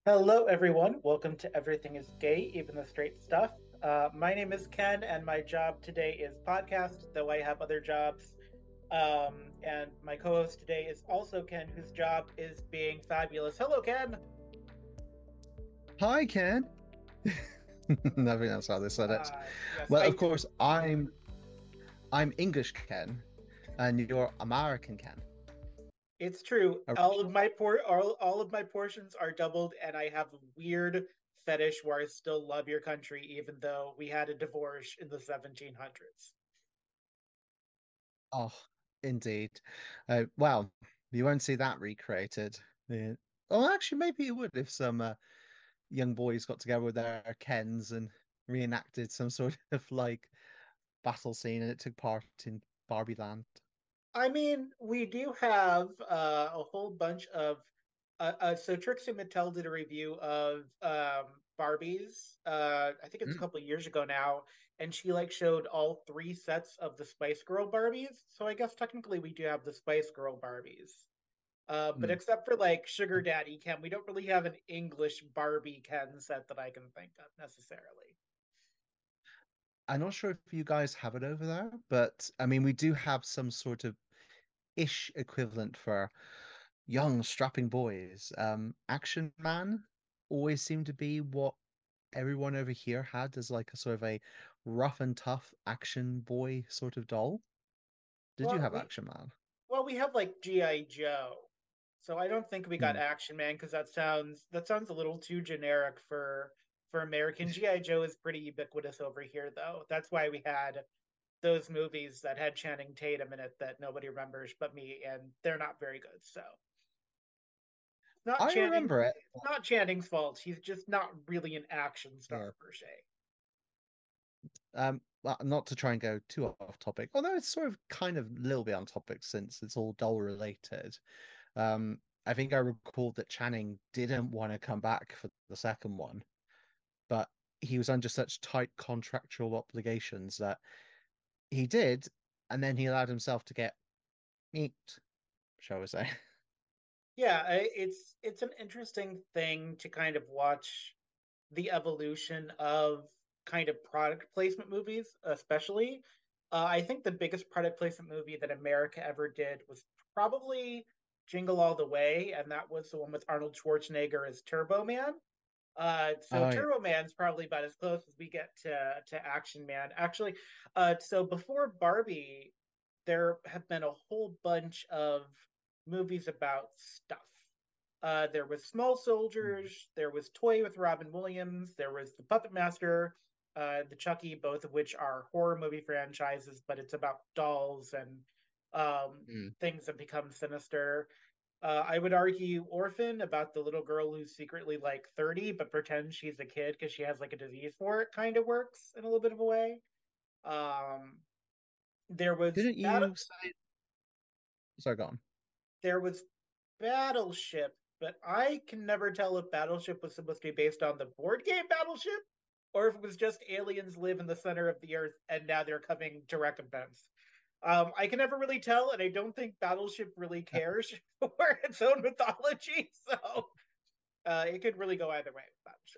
Hello, everyone. Welcome to Everything is Gay, Even the Straight Stuff. My name is Ken, and my job today is podcast, though I have other jobs. And my co host today is also Ken, whose job is being fabulous. Hello, Ken. Hi, Ken. I think that's how they said it. Yes, Well, of course, I'm English Ken, and you're American Ken. it's true. All of Original? my all of my portions are doubled, and I have a weird fetish where I still love your country, even though we had a divorce in the 1700s. Oh, indeed. Well, you won't see that recreated. Yeah. Oh, actually, maybe you would if some young boys got together with their Kens and reenacted some sort of like battle scene, and it took part in Barbie Land. I mean, we do have a whole bunch of. So Trixie Mattel did a review of Barbies. I think it's a Mm, couple of years ago now, and she like showed all three sets of the Spice Girl Barbies. So I guess technically we do have the Spice Girl Barbies. But mm. except for like Sugar Daddy Ken, we don't really have an English Barbie Ken set that I can think of necessarily. I'm not sure if you guys have it over there, but I mean, we do have some sort of ish equivalent for young, strapping boys. Action Man always seemed to be what everyone over here had as like a sort of a rough and tough action boy sort of doll. Did you Well, have we Action Man? Well, we have like GI Joe, so I don't think we got Hmm. Action Man because that sounds a little too generic for American. GI Joe is pretty ubiquitous over here, though. That's why we had those movies that had Channing Tatum in it that nobody remembers but me, and they're not very good. So not I Channing, remember it. it's not Channing's fault. He's just not really an action Yeah. star per se. Well, not to try and go too off topic, although it's sort of kind of a little bit on topic since it's all doll related. I think I recall that Channing didn't want to come back for the second one, but he was under such tight contractual obligations that he did, and then he allowed himself to get meat, shall we say. Yeah, it's an interesting thing to kind of watch the evolution of kind of product placement movies, especially. I think the biggest product placement movie that America ever did was probably Jingle All the Way, and that was the one with Arnold Schwarzenegger as Turbo Man. So Oh yeah. Turbo Man's probably about as close as we get to Action Man. Actually, so before Barbie, there have been a whole bunch of movies about stuff. There was Small Mm. Soldiers, there was Toy with Robin Williams, there was The Puppet Master, the Chucky, both of which are horror movie franchises, but it's about dolls and Mm. things that become sinister. I would argue Orphan about the little girl who's secretly like 30 but pretends she's a kid because she has like a disease for it kind of works in a little bit of a way. Um, there was Didn't Battle you say? Sorry, go on. there was Battleship, but I can never tell if Battleship was supposed to be based on the board game Battleship or if it was just aliens live in the center of the earth and now they're coming to recompense. I can never really tell, and I don't think Battleship really cares for its own mythology. So it could really go either way with Battleship.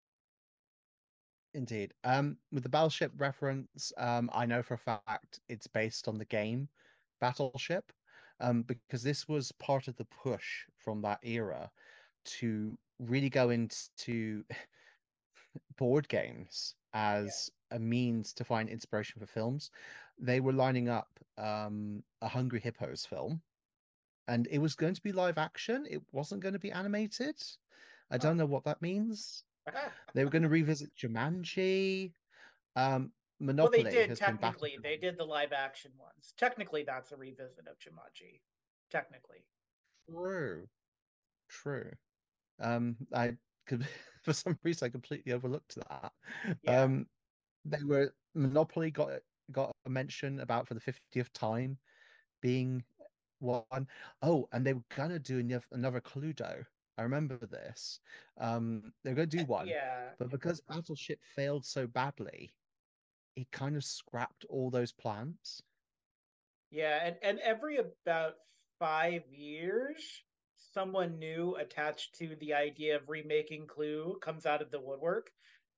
Indeed. With the Battleship reference, I know for a fact it's based on the game Battleship, because this was part of the push from that era to really go into board games Yeah. as a means to find inspiration for films. They were lining up a Hungry Hippos film, and it was going to be live action. It wasn't going to be animated. I Huh. don't know what that means. They were going to revisit Jumanji. Well, they Monopoly did has been technically. battled. They did the live action ones. Technically, that's a revisit of Jumanji. Technically. True, true. I could, for some reason, I completely overlooked that. Yeah. Um, they were Monopoly got a mention about for the 50th time being one. Oh, and they were gonna do another Cluedo. I remember this. They're gonna do one, Yeah. but because Battleship failed so badly, it kind of scrapped all those plans. Yeah. And every about 5 years, someone new attached to the idea of remaking Clue comes out of the woodwork.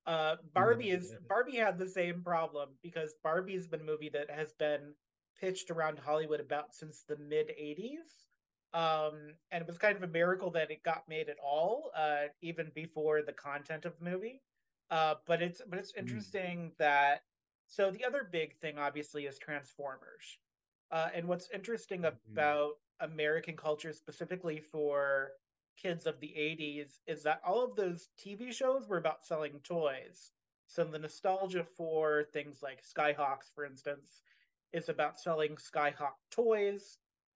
Barbie had the same problem because Barbie's been a movie that has been pitched around Hollywood about since the mid '80s. And it was kind of a miracle that it got made at all, even before the content of the movie. But it's Mm, interesting that so the other big thing obviously is Transformers. And what's interesting mm, about American culture, specifically for kids of the '80s, is that all of those TV shows were about selling toys. So the nostalgia for things like Skyhawks, for instance, is about selling Skyhawk toys.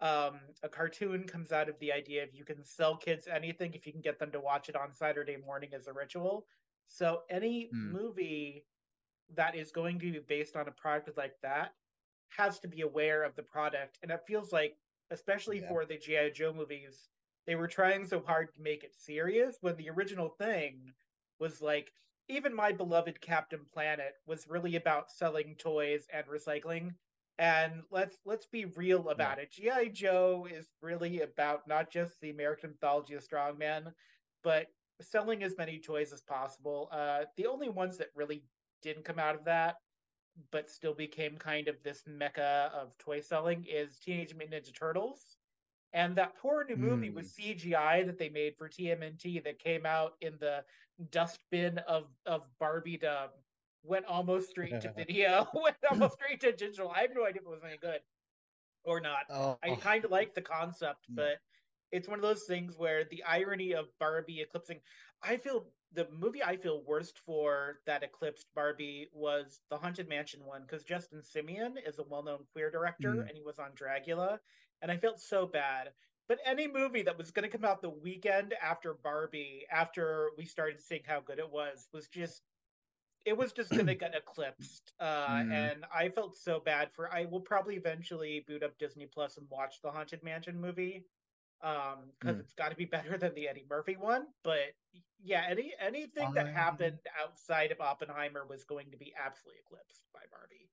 A cartoon comes out of the idea of you can sell kids anything if you can get them to watch it on Saturday morning as a ritual. So any mm. movie that is going to be based on a product like that has to be aware of the product. And it feels like, especially Yeah. for the G.I. Joe movies, they were trying so hard to make it serious when the original thing was like, even my beloved Captain Planet was really about selling toys and recycling. And let's be real Yeah. about it. G.I. Joe is really about not just the American mythology of strongman, but selling as many toys as possible. The only ones that really didn't come out of that but still became kind of this mecca of toy selling is Teenage Mutant Ninja Turtles. And that poor new movie with Mm. CGI that they made for TMNT that came out in the dustbin of Barbie dub went almost straight to video, went almost straight to digital. I have no idea if it was any good or not. Oh, I kind of like the concept, yeah. but it's one of those things where the irony of Barbie eclipsing. I feel the movie I feel worst for that eclipsed Barbie was the Haunted Mansion one because Justin Simeon is a well-known queer director Mm. and he was on Dragula, and I felt so bad. But any movie that was going to come out the weekend after Barbie, after we started seeing how good was just it was just gonna get eclipsed. Mm. And I felt so bad for. I will probably eventually boot up Disney Plus and watch the Haunted Mansion movie, because Mm. it's got to be better than the Eddie Murphy one. But yeah, anything that I happened outside of Oppenheimer was going to be absolutely eclipsed by Barbie.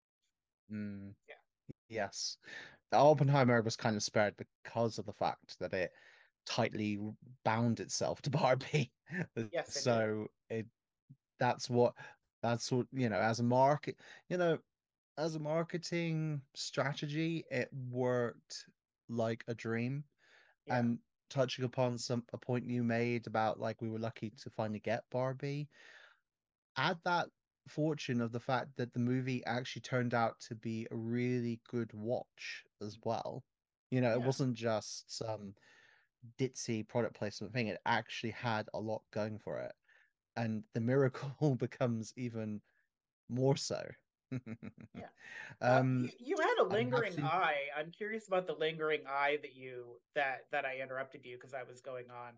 mm. Yeah. Yes. Oppenheimer was kind of spared because of the fact that it tightly bound itself to Barbie. Yes, it did. So it that's what that's what as a market, you know, as a marketing strategy, it worked like a dream. Yeah. And touching upon a point you made about like we were lucky to finally get Barbie, add that fortune of the fact that the movie actually turned out to be a really good watch as well. It Yeah. wasn't just some ditzy product placement thing. It actually had a lot going for it. And the miracle becomes even more so. Yeah. um, You had a I have lingering seen, eye. I'm curious about the lingering eye that I interrupted you because I was going on.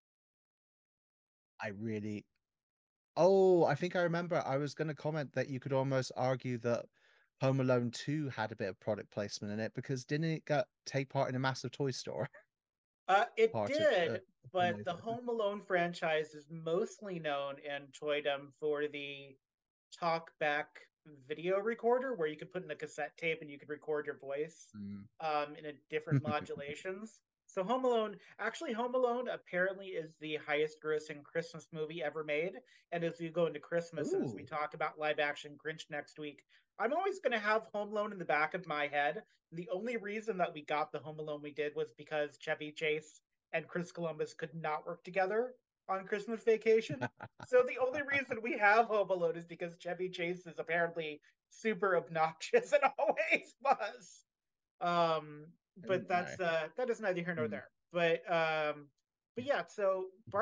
I really, oh, I think I remember I was going to comment that you could almost argue that Home Alone 2 had a bit of product placement in it because didn't it take part in a massive toy store It part of did, the but the movie? Home Alone franchise is mostly known in toydom for the talkback video recorder where you could put in a cassette tape and you could record your voice Mm. in a different modulations. So Home Alone apparently is the highest grossing Christmas movie ever made. And as we go into Christmas and as we Ooh. talk about live action Grinch next week, I'm always going to have Home Alone in the back of my head. The only reason that we got the Home Alone we did was because Chevy Chase and Chris Columbus could not work together on Christmas Vacation. So the only reason we have Home Alone is because Chevy Chase is apparently super obnoxious and always was. Um, Oh but my. that is neither here nor Mm. there. But yeah, so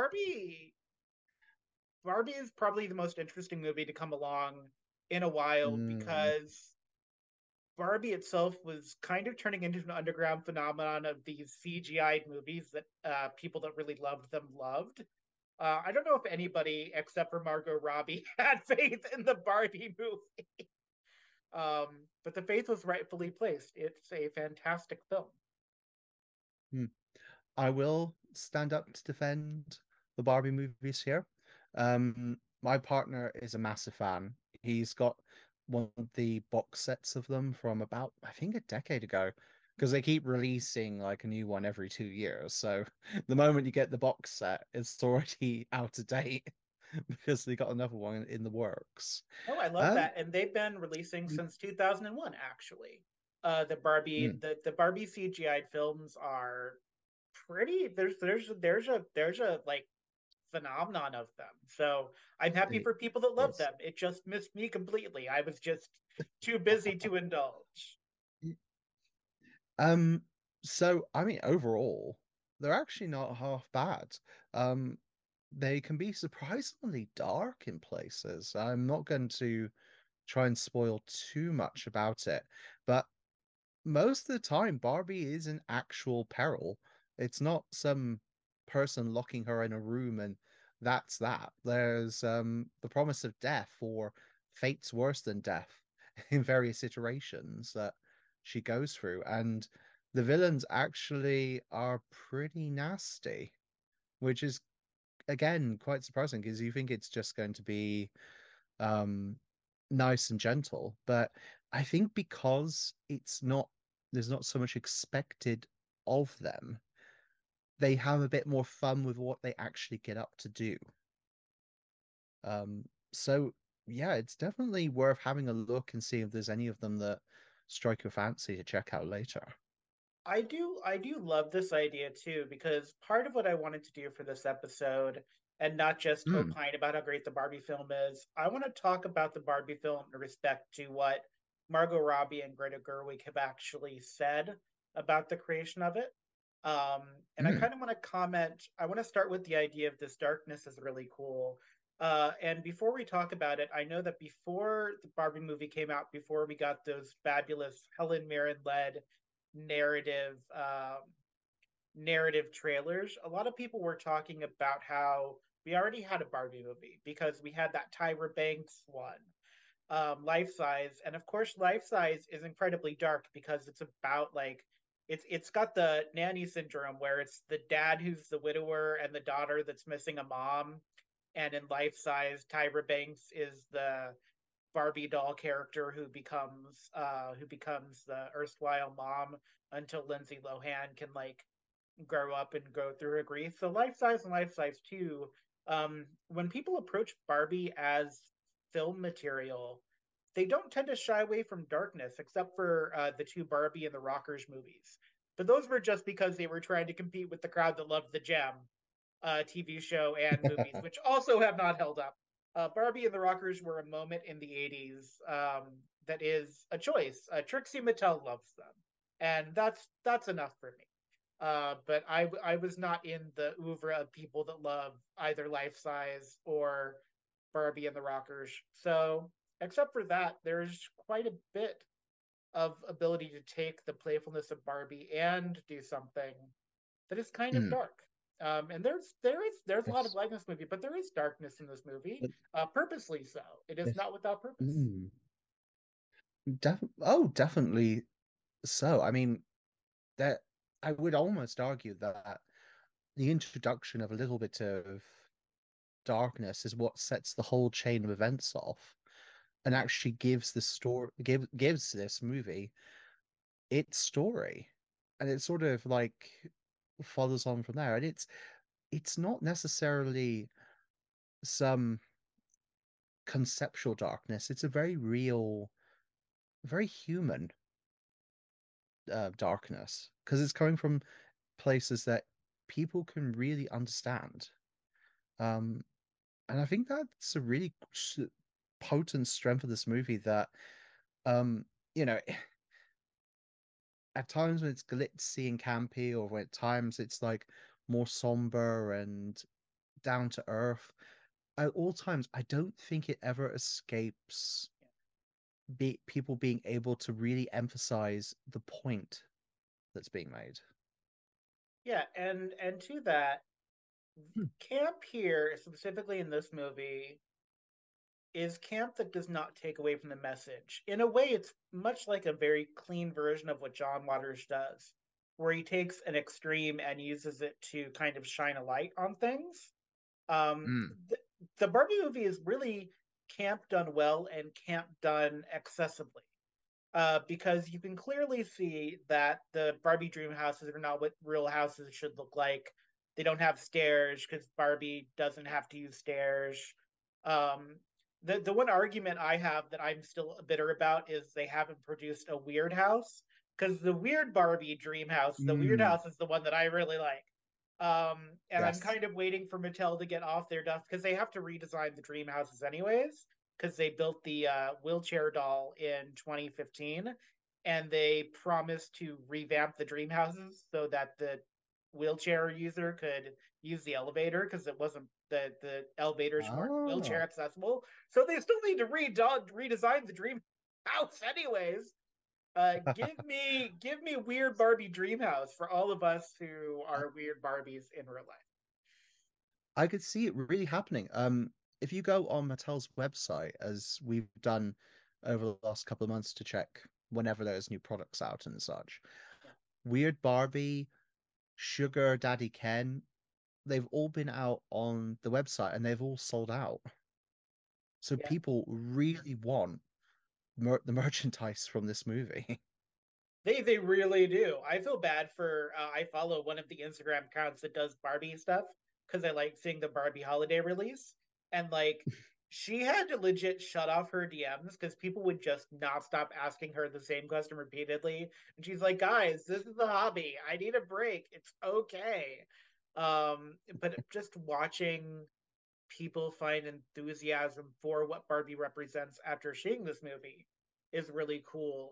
Barbie is probably the most interesting movie to come along in a while Mm. because Barbie itself was kind of turning into an underground phenomenon of these CGI movies that people that really loved them loved. I don't know if anybody except for Margot Robbie had faith in the Barbie movie, but the faith was rightfully placed. It's a fantastic film. Mm. I will stand up to defend the Barbie movies here. My partner is a massive fan. He's got one of the box sets of them from about, I think, a decade ago. because they keep releasing like a new one every 2 years. So the moment you get the box set, it's already out of date because they got another one in the works. Oh, I love Um, that. And they've been releasing since 2001, actually. mm, The Barbie CGI films are pretty there's a like phenomenon of them. So I'm happy it for people that love is. them. It just missed me completely. I was just too busy to indulge. Um, so I mean, overall, they're actually not half bad. Um, they can be surprisingly dark in places. I'm not going to try and spoil too much about it, but most of the time, Barbie is in actual peril. It's not some person locking her in a room and that's that. There's the promise of death or fates worse than death in various iterations that she goes through. And the villains actually are pretty nasty, which is again quite surprising because you think it's just going to be um nice and gentle. But I think because there's not so much expected of them, they have a bit more fun with what they actually get up to do. So yeah, it's definitely worth having a look and see if there's any of them that strike your fancy to check out later. I do love this idea too, because part of what I wanted to do for this episode, and not just Hmm. opine about how great the Barbie film is, I want to talk about the Barbie film in respect to what Margot Robbie and Greta Gerwig have actually said about the creation of it. And I Hmm. kind of want to comment. I want to start with the idea of this darkness is really cool. And before we talk about it, I know that before the Barbie movie came out, before we got those fabulous Helen Mirren led narrative narrative trailers, a lot of people were talking about how we already had a Barbie movie because we had that Tyra Banks one, Life Size, and of course, Life Size is incredibly dark because it's about like it's got the nanny syndrome where it's the dad who's the widower and the daughter that's missing a mom, and in Life Size, Tyra Banks is the Barbie doll character who becomes the erstwhile mom until Lindsay Lohan can like grow up and go through her grief. So Life Size and Life Size 2, when people approach Barbie as film material, they don't tend to shy away from darkness, except for the two Barbie and the Rockers movies. But those were just because they were trying to compete with the crowd that loved the Gem TV show and movies, which also have not held up. Barbie and the Rockers were a moment in the 80s that is a choice. Trixie Mattel loves them, and that's enough for me. But I was not in the oeuvre of people that love either Life Size or Barbie and the Rockers. So except for that, there's quite a bit of ability to take the playfulness of Barbie and do something that is kind of Hmm. dark. And there's a lot of Yes. light in this movie, but there is darkness in this movie, But purposely so. It is yes. not without purpose. Mm. Definitely so. I mean, that I would almost argue that the introduction of a little bit of darkness is what sets the whole chain of events off and actually gives this movie its story. And it sort of like follows on from there. And it's not necessarily some conceptual darkness. It's a very real, very human darkness because it's coming from places that people can really understand. Um, and I think that's a really potent strength of this movie that, um, you know, at times when it's glitzy and campy, or when at times it's like more somber and down to earth, at all times, I don't think it ever escapes people being able to really emphasize the point that's being made. Yeah, and to that, Hmm. camp here, specifically in this movie, is camp that does not take away from the message. In a way, it's much like a very clean version of what John Waters does, where he takes an extreme and uses it to kind of shine a light on things. Um, Mm. the, the Barbie movie is really camp done well and camp done accessibly. because you can clearly see that the Barbie dream houses are not what real houses should look like. They don't have stairs because Barbie doesn't have to use stairs. Um, the one argument I have that I'm still bitter about is they haven't produced a weird house, because the weird Barbie dream house, the weird Mm, house is the one that I really like. And I'm yes. kind of waiting for Mattel to get off their dust because they have to redesign the dream houses anyways, because they built the wheelchair doll in 2015, and they promised to revamp the dream houses so that the wheelchair user could use the elevator, because it wasn't the elevators weren't wheelchair Oh, accessible. So they still need to redesign the dream house anyways. Give me weird Barbie dream house for all of us who I, are weird Barbies in real life. I could see it really happening. If you go on Mattel's website, as we've done over the last couple of months to check whenever there's new products out and such, Yeah, Weird Barbie, Sugar Daddy Ken, they've all been out on the website and they've all sold out. So yeah. people really want the merchandise from this movie. They really do. I feel bad for. I follow one of the Instagram accounts that does Barbie stuff because I like seeing the Barbie holiday release, and like she had to legit shut off her DMs because people would just not stop asking her the same question repeatedly, and she's like, "Guys, this is a hobby. I need a break. It's okay." But just watching people find enthusiasm for what Barbie represents after seeing this movie is really cool.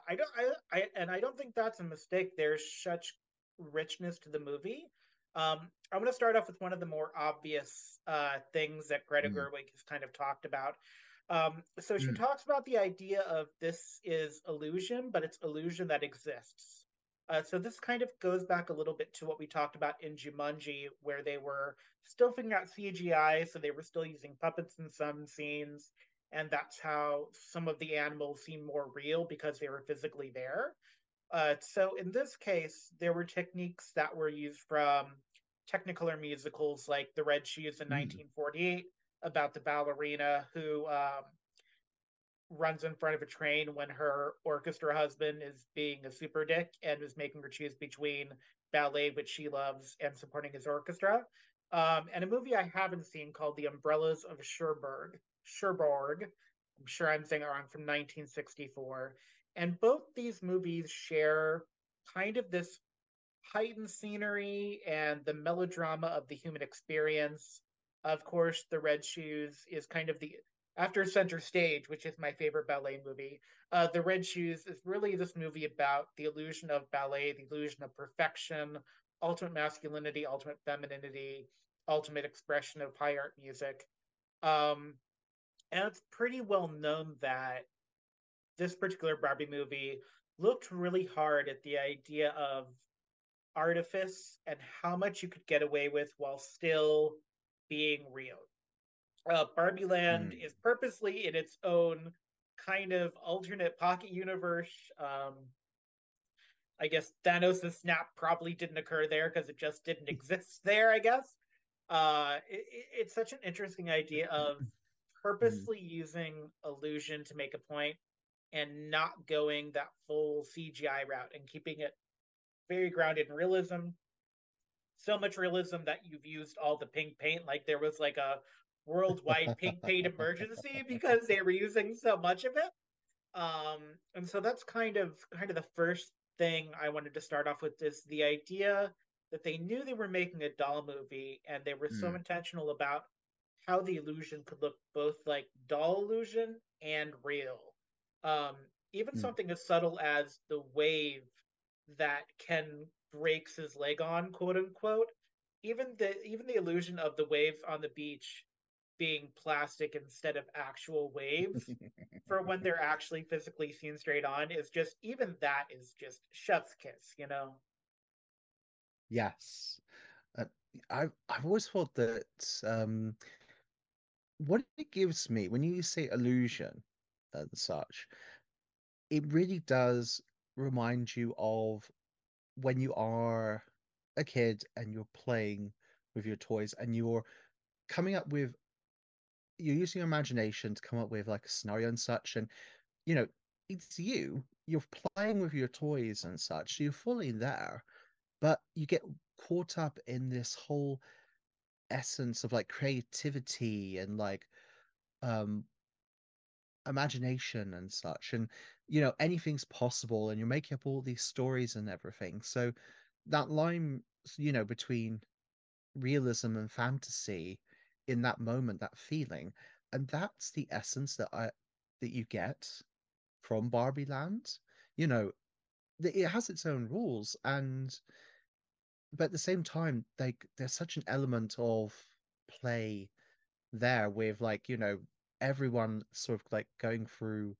I don't think that's a mistake. There's such richness to the movie. I'm going to start off with one of the more obvious things that Greta Mm, Gerwig has kind of talked about. So she mm, talks about the idea of this is illusion, but it's illusion that exists. So this kind of goes back a little bit to what we talked about in Jumanji, where they were still figuring out CGI, so they were still using puppets in some scenes, and that's how some of the animals seem more real because they were physically there. So in this case, there were techniques that were used from Technicolor musicals like The Red Shoes in mm. 1948, about the ballerina who runs in front of a train when her orchestra husband is being a super dick and is making her choose between ballet, which she loves, and supporting his orchestra. And a movie I haven't seen called The Umbrellas of Cherbourg. Cherbourg. I'm sure I'm saying it wrong, from 1964. And both these movies share kind of this heightened scenery and the melodrama of the human experience. Of course, The Red Shoes is kind of the after Center Stage, which is my favorite ballet movie. The Red Shoes is really this movie about the illusion of ballet, the illusion of perfection, ultimate masculinity, ultimate femininity, ultimate expression of high art music. Um, and it's pretty well known that this particular Barbie movie looked really hard at the idea of artifice and how much you could get away with while still being real. Barbie Land Mm. is purposely in its own kind of alternate pocket universe. I guess Thanos' snap probably didn't occur there because it just didn't exist there, I guess. It's such an interesting idea of Mm. purposely using illusion to make a point and not going that full CGI route and keeping it very grounded in realism, so much realism that you've used all the pink paint. Like there was like a worldwide pink paint emergency because they were using so much of it. And so that's kind of the first thing I wanted to start off with, is the idea that they knew they were making a doll movie and they were so Mm. intentional about how the illusion could look both like doll illusion and real. Um, Even Mm. something as subtle as the wave that Ken breaks his leg on, quote unquote. Even the illusion of the waves on the beach being plastic instead of actual waves for when they're actually physically seen straight on is just, even that is just chef's kiss, you know? Yes. Uh, I've always thought that what it gives me when you say illusion and such, it really does remind you of when you are a kid and you're playing with your toys and coming up you're using your imagination to come up with like a scenario and such. And you know, it's you. You're playing with your toys and such. So you're fully there, but you get caught up in this whole essence of like creativity and like um imagination and such. And anything's possible, and you're making up all these stories and everything. So that line, between realism and fantasy in that moment, that feeling, and that's the essence that you get from Barbie Land. You know, it has its own rules, and but at the same time, like there's such an element of play there with like, everyone sort of like going through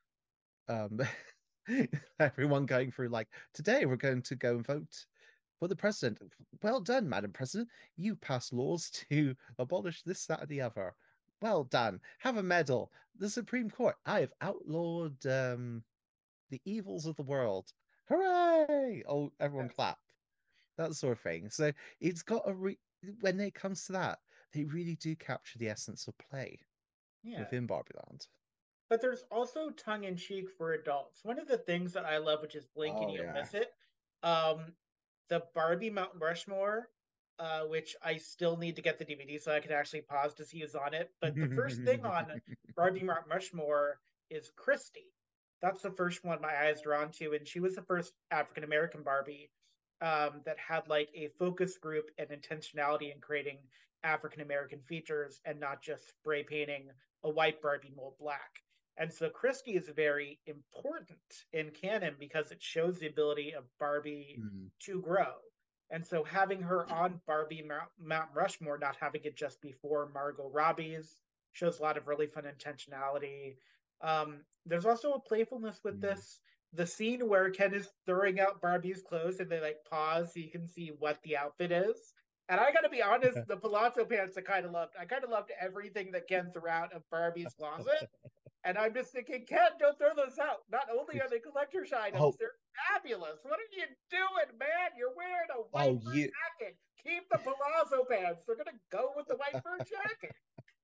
um everyone going through like, today we're going to go and vote for the president. Well done, Madam President. You passed laws to abolish this, that, or the other. Well done. Have a medal. The Supreme Court. I have outlawed the evils of the world. Hooray! Oh, everyone Yes. clap. That sort of thing. So it's got when it comes to that, they really do capture the essence of play Yeah. within Barbie Land. But there's also tongue in cheek for adults. One of the things that I love, which is blink and Oh you'll yeah. miss it, um, the Barbie Mount Rushmore, which I still need to get the DVD so I can actually pause to see who's on it. But the first thing on Barbie Mount Rushmore is Christy. That's the first one my eyes drawn to, and she was the first African American Barbie that had like a focus group and intentionality in creating African American features and not just spray painting a white Barbie mold black. And so Christie is very important in canon because it shows the ability of Barbie Mm. to grow. And so having her on Barbie Mount Rushmore, not having it just before Margot Robbie's, shows a lot of really fun intentionality. There's also a playfulness with Mm. this. The scene where Ken is throwing out Barbie's clothes and they like pause so you can see what the outfit is. And I gotta be honest, the palazzo pants I kind of loved. I kind of loved everything that Ken threw out of Barbie's closet. And I'm just thinking, Ken, don't throw those out. Not only are they collector's items, Oh, they're fabulous. What are you doing, man? You're wearing a white oh, fur you. jacket. Keep the palazzo pants. They're gonna go with the white fur jacket.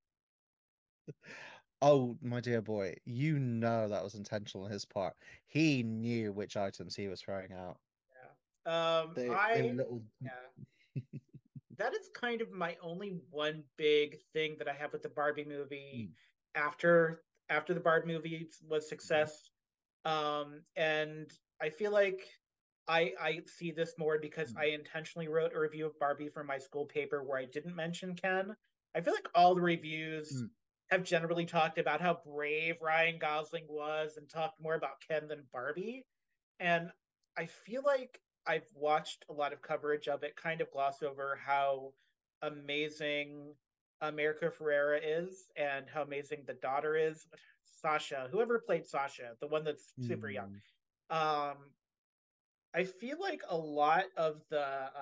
Oh, my dear boy, you know that was intentional on his part. He knew which items he was throwing out. Yeah. They were little. Yeah. That is kind of my only one big thing that I have with the Barbie movie Mm. after the Barbie movie was success. And I feel like I see this more because I Mm. intentionally wrote a review of Barbie for my school paper where I didn't mention Ken. I feel like all the reviews Mm. have generally talked about how brave Ryan Gosling was and talked more about Ken than Barbie. And I feel like I've watched a lot of coverage of it, kind of gloss over how amazing America Ferrera is and how amazing the daughter is. Sasha, whoever played Sasha, the one that's super young. Mm. Um, I feel like a lot of the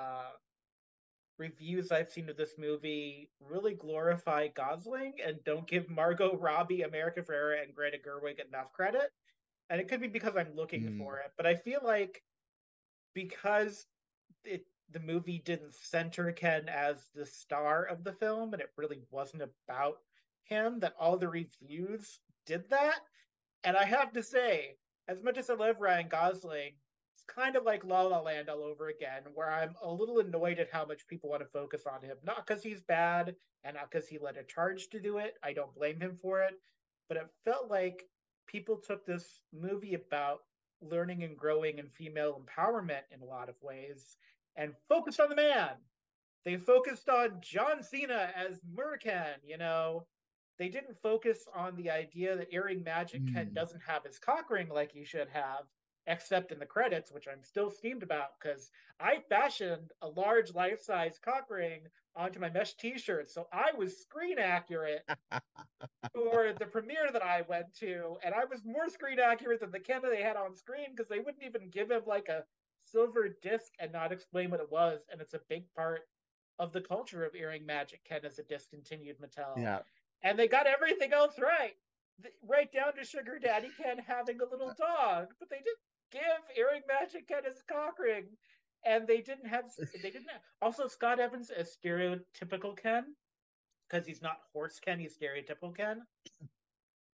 reviews I've seen of this movie really glorify Gosling and don't give Margot Robbie, America Ferrera, and Greta Gerwig enough credit. And it could be because I'm looking Mm. for it, but I feel like because the movie didn't center Ken as the star of the film and it really wasn't about him, that all the reviews did that. And I have to say, as much as I love Ryan Gosling, it's kind of like La La Land all over again, where I'm a little annoyed at how much people want to focus on him. Not because he's bad and not because he led a charge to do it. I don't blame him for it. But it felt like people took this movie about learning and growing and female empowerment in a lot of ways and focused on the man. They focused on John Cena as Murken, They didn't focus on the idea that Earring Magic Ken Mm. doesn't have his cock ring like he should have, except in the credits, which I'm still steamed about because I fashioned a large life size cock ring onto my mesh t shirt. So I was screen accurate for the premiere that I went to, and I was more screen accurate than the Ken they had on screen because they wouldn't even give him like a silver disc and not explain what it was. And it's a big part of the culture of Earring Magic Ken as a discontinued Mattel. Yeah. And they got everything else right, right down to Sugar Daddy Ken having a little dog, but they didn't give Earring Magic Ken his cock ring. And they didn't have, also Scott Evans as stereotypical Ken because he's not horse Ken, he's stereotypical Ken.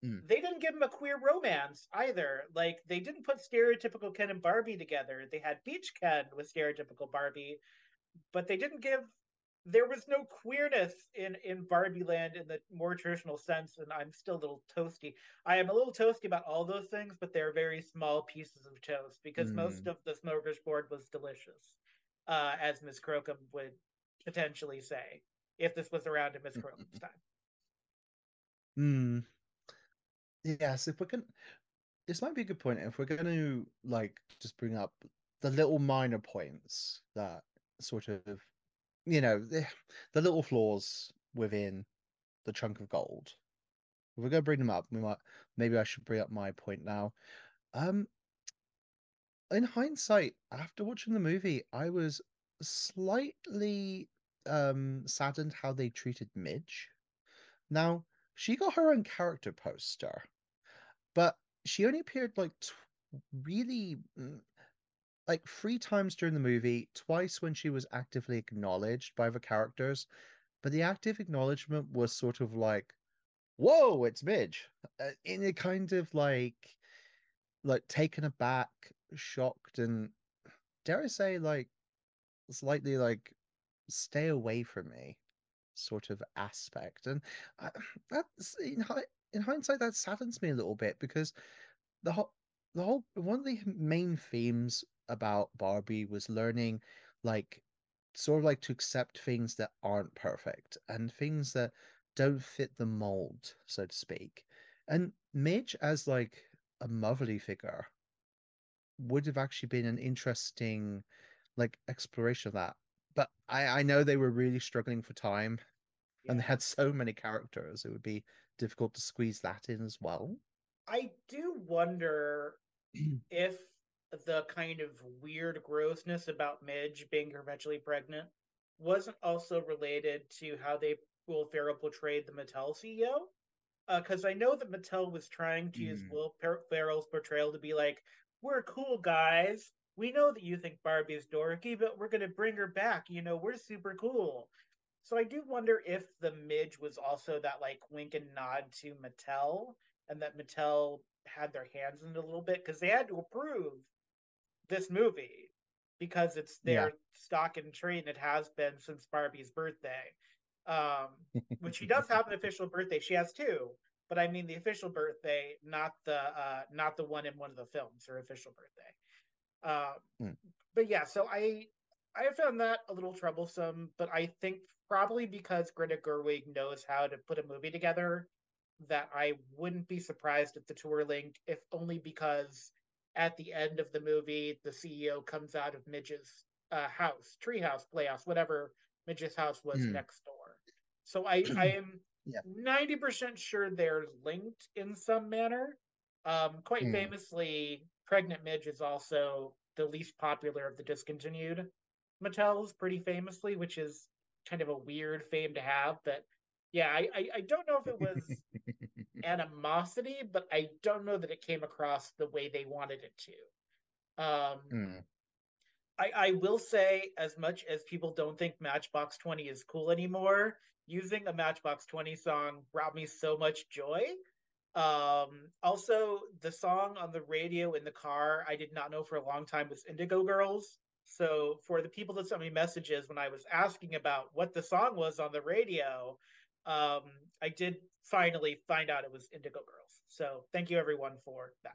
Mm. They didn't give him a queer romance either. Like they didn't put stereotypical Ken and Barbie together. They had Beach Ken with stereotypical Barbie, but they didn't give. There was no queerness in Barbie Land in the more traditional sense, and I'm still a little toasty. I am a little toasty about all those things, but they're very small pieces of toast because most Mm. of the smorgasbord was delicious, as Miss Crocombe would potentially say if this was around in Miss Crocombe's time. Mm. Yes, if we're going this might be a good point if we're going to like just bring up the little minor points that sort of the little flaws within the chunk of gold. If we're going to bring them up, we might maybe I should bring up my point now. Um, in hindsight, after watching the movie, I was slightly saddened how they treated Midge. Now, she got her own character poster, but she only appeared like really like 3 times during the movie, twice when she was actively acknowledged by the characters, but the active acknowledgement was sort of like, "Whoa, it's Midge," in a kind of like taken aback, shocked, and dare I say, like slightly like stay away from me sort of aspect. And I, that's in hindsight, that saddens me a little bit because the whole the whole one of the main themes about Barbie was learning like sort of like to accept things that aren't perfect and things that don't fit the mold, so to speak. And Midge as like a motherly figure would have actually been an interesting like exploration of that. But I know they were really struggling for time and they Yeah. had so many characters, it would be difficult to squeeze that in as well. I do wonder if the kind of weird grossness about Midge being perpetually pregnant wasn't also related to how they Will Ferrell portrayed the Mattel CEO. Because I know that Mattel was trying to use Mm. Ferrell's portrayal to be like, "We're cool guys. We know that you think Barbie's dorky, but we're gonna bring her back. You know, we're super cool." So I do wonder if the Midge was also that like wink and nod to Mattel, and that Mattel had their hands in it a little bit because they had to approve this movie because it's Yeah. their stock and trade and it has been since Barbie's birthday. Um, which she does have an official birthday. She has two, but I mean the official birthday, not the one in one of the films. Her official birthday. Um, Mm. but yeah, so I found that a little troublesome, but I think probably because Greta Gerwig knows how to put a movie together, that I wouldn't be surprised if the two are linked, if only because at the end of the movie, the CEO comes out of Midge's house, treehouse, playhouse, whatever Midge's house was Mm. next door. So I am Yeah. 90% sure they're linked in some manner. Quite Mm. famously, Pregnant Midge is also the least popular of the discontinued Mattels, pretty famously, which is kind of a weird fame to have. But yeah, I don't know if it was animosity, but I don't know that it came across the way they wanted it to. Mm. I will say, as much as people don't think Matchbox 20 is cool anymore, using a Matchbox 20 song brought me so much joy. Also, the song on the radio in the car, I did not know for a long time was Indigo Girls. So, for the people that sent me messages when I was asking about what the song was on the radio, um, I did finally find out it was Indigo Girls. So, thank you everyone for that.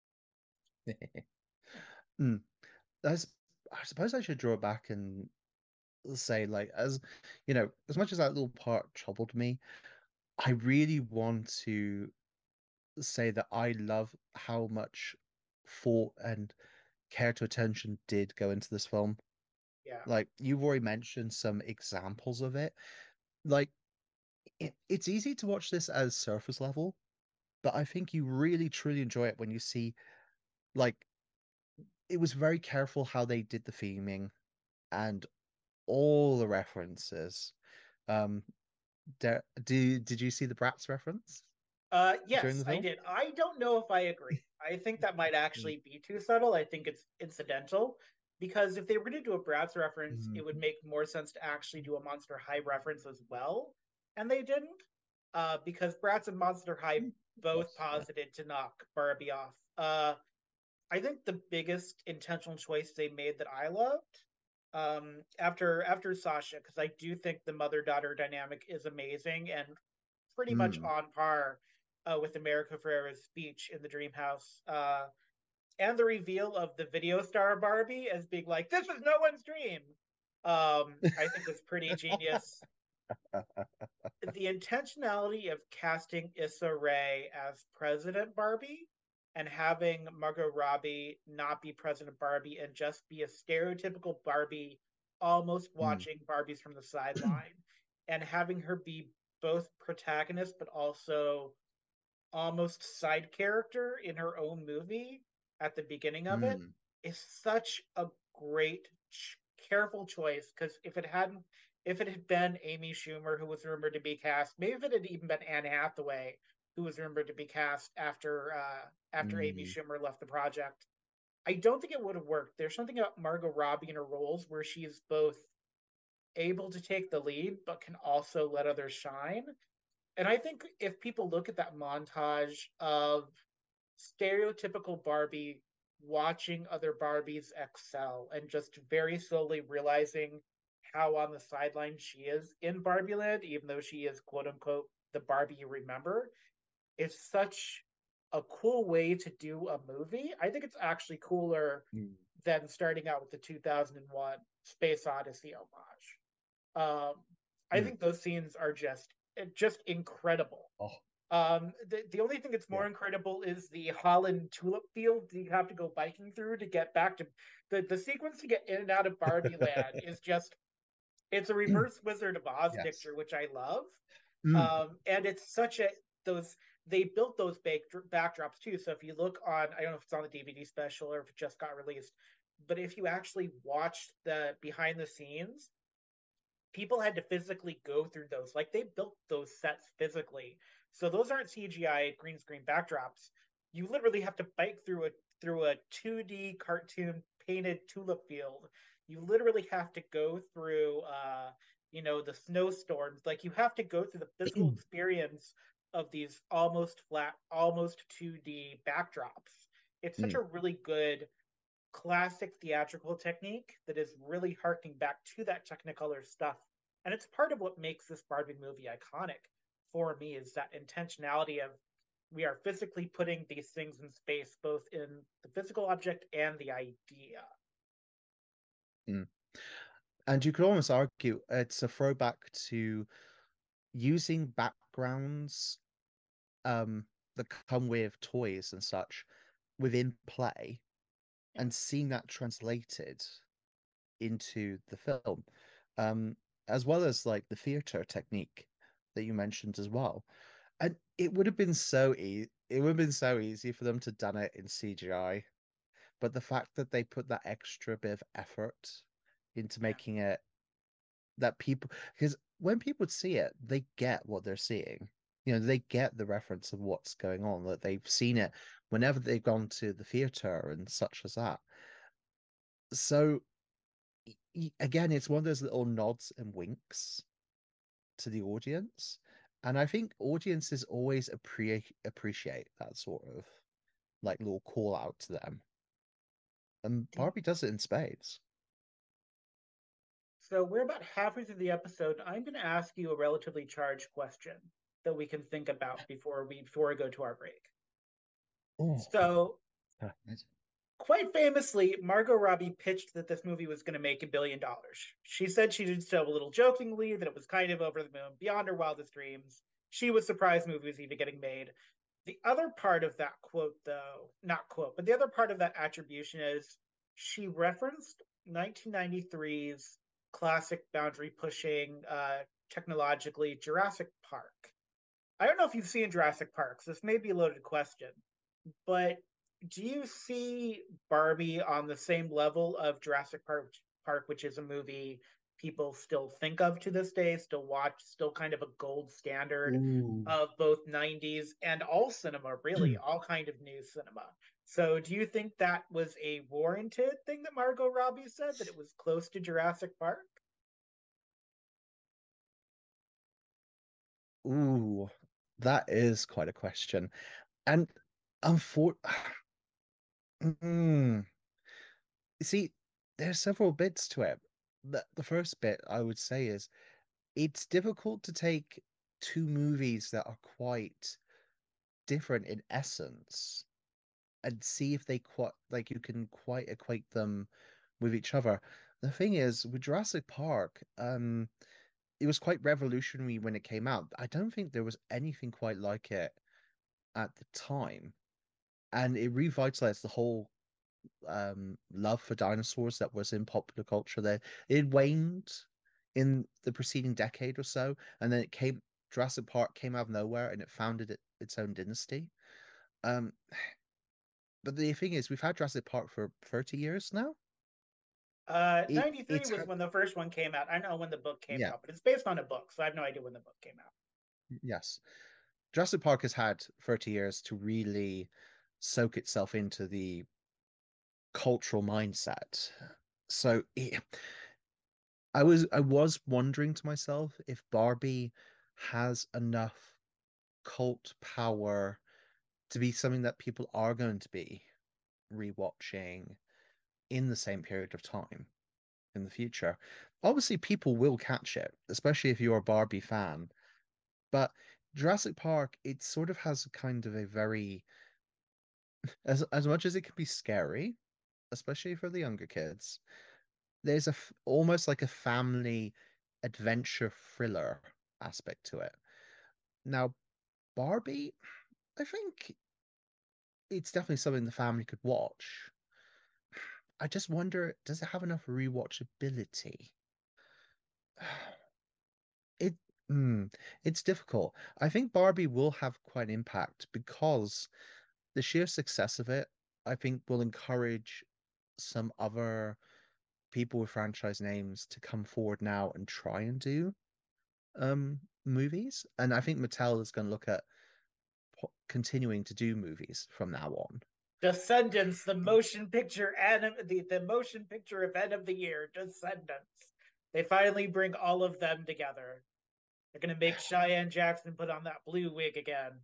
Mm. That's, I suppose I should draw back and say, like, as as much as that little part troubled me, I really want to say that I love how much thought and care to attention did go into this film. Yeah. Like, you've already mentioned some examples of it. Like, it's easy to watch this as surface level, but I think you really truly enjoy it when you see, like, it was very careful how they did the theming and all the references. Um, did you see the Bratz reference during Yes, the I film? did. I don't know if I agree. I think that might Mm. actually be too subtle. I think it's incidental because if they were to do a Bratz reference, it would Mhm. make more sense to actually do a Monster High reference as well, and they didn't. because Bratz and Monster High both Yes, yeah. posited to knock Barbie off. I think the biggest intentional choice they made that I loved, after Sasha, because I do think the mother daughter dynamic is amazing and pretty much Mm. on par with America Ferrera's speech in the Dream House. And the reveal of the video star Barbie as being like, "This was no one's dream," I think was pretty genius. The intentionality of casting Issa Rae as President Barbie and having Margot Robbie not be President Barbie and just be a stereotypical Barbie, almost Mm. watching Barbies from the sideline, and having her be both protagonist but also almost side character in her own movie at the beginning of it Mm. is such a great careful choice, because if it had been Amy Schumer who was rumored to be cast, maybe if it had even been Anne Hathaway who was rumored to be cast after Amy Mm. Schumer left the project, I don't think it would have worked. There's something about Margot Robbie in her roles where she's both able to take the lead but can also let others shine. And I think if people look at that montage of stereotypical Barbie watching other Barbies excel and just very slowly realizing how on the sideline she is in Barbie Land, even though she is quote unquote the Barbie you remember, is such a cool way to do a movie. I think it's actually cooler Mm. than starting out with the 2001 Space Odyssey homage. I Mm. think those scenes are just incredible. Oh, The only thing that's yeah. more incredible is the Holland tulip field that you have to go biking through to get back to the sequence to get in and out of Barbie Land is just it's a reverse Wizard of Oz Yes. picture, which I love. Mm. And it's such a those they built those backdrops too. So if you look on, I don't know if it's on the DVD special or if it just got released, but if you actually watch the behind the scenes, people had to physically go through those. Like they built those sets physically. So those aren't CGI green screen backdrops. You literally have to bike through a 2D cartoon painted tulip field. You literally have to go through the snowstorms. Like you have to go through the physical experience of these almost flat, almost 2D backdrops. It's such Mm. a really good classic theatrical technique that is really harking back to that Technicolor stuff. And it's part of what makes this Barbie movie iconic for me is that intentionality of we are physically putting these things in space, both in the physical object and the idea. Mm. And you could almost argue it's a throwback to using backgrounds that come with toys and such within play Yeah. and seeing that translated into the film, um, as well as like the theater technique that you mentioned as well. And it would have been so easy. It would have been so easy for them to done it in CGI, but the fact that they put that extra bit of effort into Yeah. making it that people, because when people see it, they get what they're seeing. You know, they get the reference of what's going on, that they've seen it whenever they've gone to the theater and such as that. So again, it's one of those little nods and winks to the audience. And I think audiences always appreciate that sort of like little call out to them. And Barbie does it in spades. So we're about halfway through the episode. I'm going to ask you a relatively charged question that we can think about before we go to our break. Oh, So right. quite famously, Margot Robbie pitched that this movie was going to make $1 billion. She said she did so a little jokingly, that it was kind of over the moon, beyond her wildest dreams. She was surprised the movie was even getting made. The other part of that quote, though, not quote, but the other part of that attribution is she referenced 1993's classic boundary pushing, technologically Jurassic Park. I don't know if you've seen Jurassic Park, so this may be a loaded question, but do you see Barbie on the same level of Jurassic Park, which is a movie people still think of to this day, still watch, still kind of a gold standard Ooh. of both 90s and all cinema, really, all kind of new cinema. So do you think that was a warranted thing that Margot Robbie said, that it was close to Jurassic Park? Ooh. That is quite a question. And unfor mm, see, there's several bits to it. The first bit I would say is it's difficult to take two movies that are quite different in essence and see if they quite like you can quite equate them with each other. The thing is, with Jurassic Park, it was quite revolutionary when it came out. I don't think there was anything quite like it at the time, and it revitalized the whole love for dinosaurs that was in popular culture there. It waned in the preceding decade or so, and then it came Jurassic Park came out of nowhere and it founded its own dynasty. Um, but the thing is, we've had Jurassic Park for 30 years now. 93 It's was had when the first one came out. I know when the book came yeah, out, but it's based on a book, so I have no idea when the book came out. yes. Jurassic Park has had 30 years to really soak itself into the cultural mindset. So I was wondering to myself if Barbie has enough cult power to be something that people are going to be rewatching in the same period of time in the future. Obviously, people will catch it, especially if you're a Barbie fan. But Jurassic Park, it sort of has a kind of a very, as much as it can be scary, especially for the younger kids, there's almost like a family adventure thriller aspect to it. Now, Barbie, I think it's definitely something the family could watch. I just wonder, does it have enough rewatchability? It, mm, it's difficult. I think Barbie will have quite an impact because the sheer success of it, I think, will encourage some other people with franchise names to come forward now and try and do movies. And I think Mattel is going to look at continuing to do movies from now on. Descendants, the motion picture event of the year, Descendants. They finally bring all of them together. They're gonna make Cheyenne Jackson put on that blue wig again.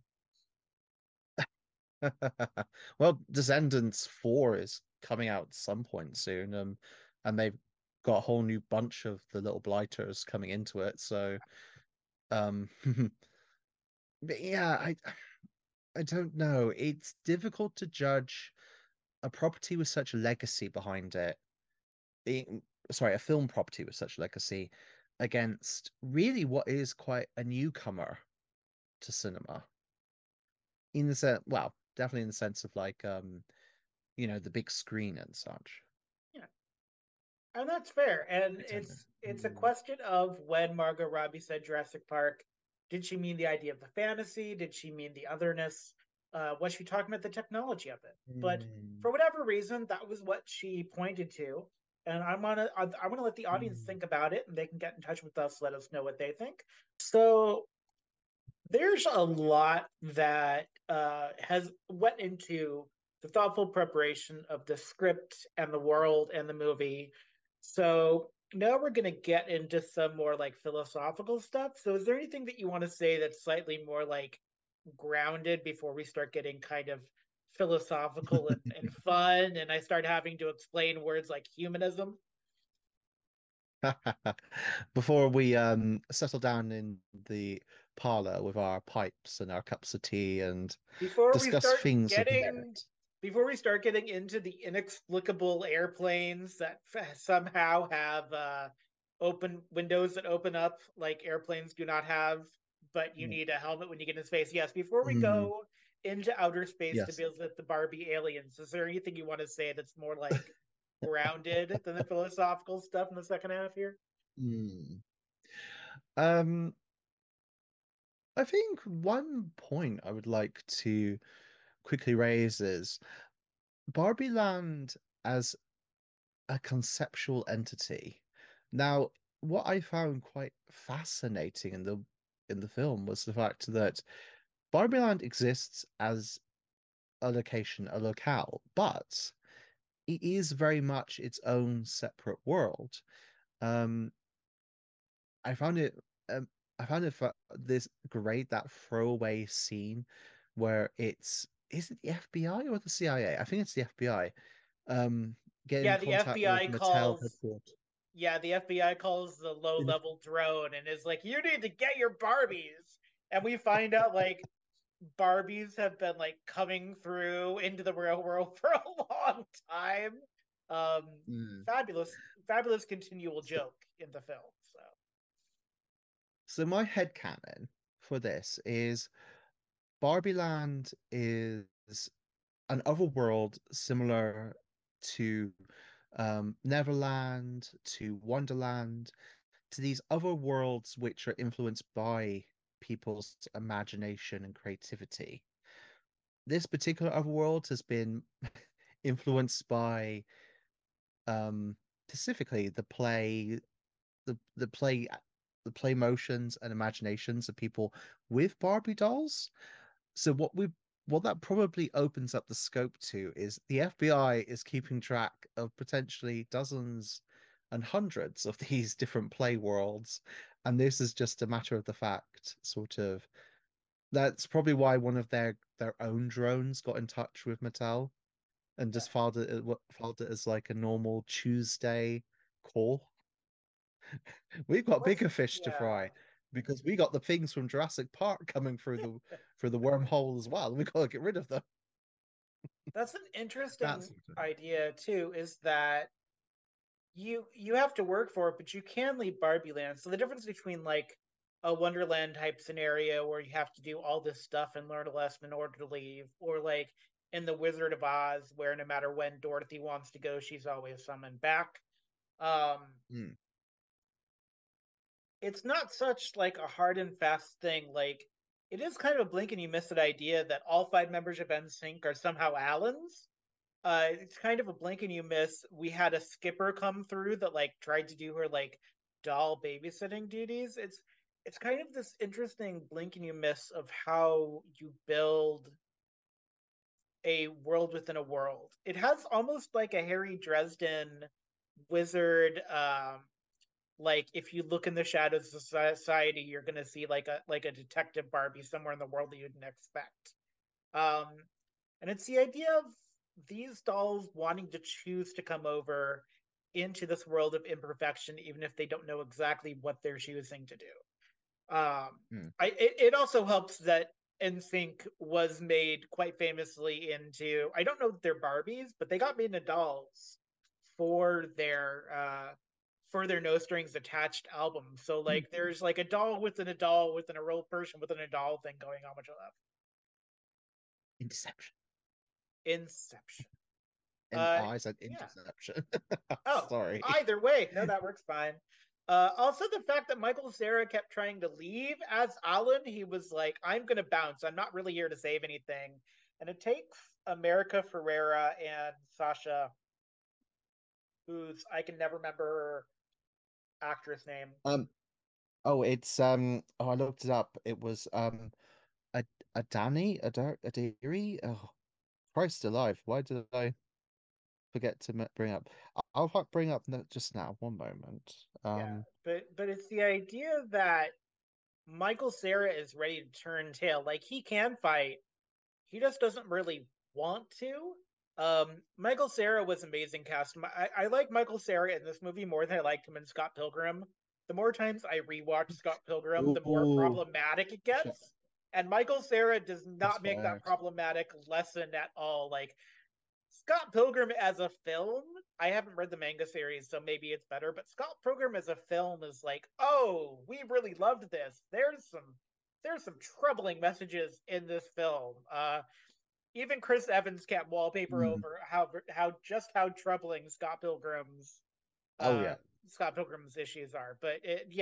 Well, Descendants 4 is coming out some point soon, and they've got a whole new bunch of the little blighters coming into it. So, um, but yeah, I don't know. It's difficult to judge a property with such a legacy behind it, being sorry, a film property with such legacy against really what is quite a newcomer to cinema. In the sense, well, definitely in the sense of like the big screen and such. Yeah, and that's fair. And I don't know. it's a question of when Margot Robbie said Jurassic Park, did she mean the idea of the fantasy? Did she mean the otherness? Was she talking about the technology of it? But Mm, for whatever reason, that was what she pointed to. And I want to let the audience mm, think about it, and they can get in touch with us, let us know what they think. So there's a lot that has went into the thoughtful preparation of the script and the world and the movie. So now we're going to get into some more like philosophical stuff. So is there anything that you want to say that's slightly more like grounded before we start getting kind of philosophical and fun and I start having to explain words like humanism? mm. Before we settle down in the parlor with our pipes and our cups of tea and before we discuss start things of getting merit. before we start getting into the inexplicable airplanes that somehow have open windows that open up like airplanes do not have, but you Mm, need a helmet when you get in space. Yes, before we mm, go into outer space to yes. visit the Barbie aliens, is there anything you want to say that's more like grounded than the philosophical stuff in the second half here? Mm. Um, I think one point I would like to quickly raise is Barbie Land as a conceptual entity. Now, what I found quite fascinating in the film was the fact that Barbie Land exists as a location, a locale, but it is very much its own separate world. Um, I found it. I found this great that throwaway scene where is it the FBI or the CIA? I think it's the FBI. Um, Getting Yeah, in the contact with FBI Mattel calls. headquarters. Yeah, the FBI calls the low level drone and is like, "You need to get your Barbies." And we find out like Barbies have been like coming through into the real world for a long time. Um, Mm. fabulous, fabulous continual joke in the film. So So my headcanon for this is Barbie Land is an other world similar to Neverland, to Wonderland, to these other worlds which are influenced by people's imagination and creativity. This particular other world has been influenced by specifically the play the play motions and imaginations of people with Barbie dolls. So what that probably opens up the scope to is the FBI is keeping track of potentially dozens and hundreds of these different play worlds. And this is just a matter of the fact, sort of. That's probably why one of their own drones got in touch with Mattel and yeah, just filed it as like a normal Tuesday call. We've got what's bigger fish to yeah. fry because we got the things from Jurassic Park coming through the wormhole as well. We got to get rid of them. That's an interesting That's idea too. Is that you have to work for it, but you can leave Barbie Land. So the difference between like a Wonderland type scenario where you have to do all this stuff and learn a lesson in order to leave, or like in the Wizard of Oz, where no matter when Dorothy wants to go, she's always summoned back. Um, mm, it's not such like a hard and fast thing. Like it is kind of a blink and you miss it idea that all five members of NSYNC are somehow Allens. It's kind of a blink and you miss. We had a skipper come through that like tried to do her like doll babysitting duties. It's kind of this interesting blink and you miss of how you build a world within a world. It has almost like a Harry Dresden wizard. Like if you look in the shadows of society, you're gonna see like a detective Barbie somewhere in the world that you didn't expect. Um, and it's the idea of these dolls wanting to choose to come over into this world of imperfection, even if they don't know exactly what they're choosing to do. mm. It also helps that NSYNC was made quite famously into. I don't know if they're Barbies, but they got made into dolls for their No Strings Attached album. So like, there's like a doll within a doll within a real person within a doll thing going on, which I love. Inception. Inception. And I said Yeah. interception. Oh, Sorry. either way, no, that works fine. Also, the fact that Michael Cera kept trying to leave as Alan, he was like, "I'm gonna bounce. I'm not really here to save anything." And it takes America Ferrera and Sasha, who's I can never remember her actress name. Um. Oh, it's Oh, I looked it up. It was a a Adiri. Oh, Christ alive! Why did I forget to bring up? I'll bring up just now. One moment. Yeah, but it's the idea that Michael Cera is ready to turn tail. Like he can fight, he just doesn't really want to. Michael Cera was amazing cast. I like Michael Cera in this movie more than I liked him in Scott Pilgrim. The more times I rewatch Scott Pilgrim, the more Oh, problematic it shit, gets. And Michael Cera does that's not make that fair. problematic lessen at all. Like Scott Pilgrim as a film, I haven't read the manga series, so maybe it's better. But Scott Pilgrim as a film is like, oh, we really loved this. There's some troubling messages in this film. Even Chris Evans kept wallpaper Mm. over how troubling Oh uh yeah. Scott Pilgrim's issues are. But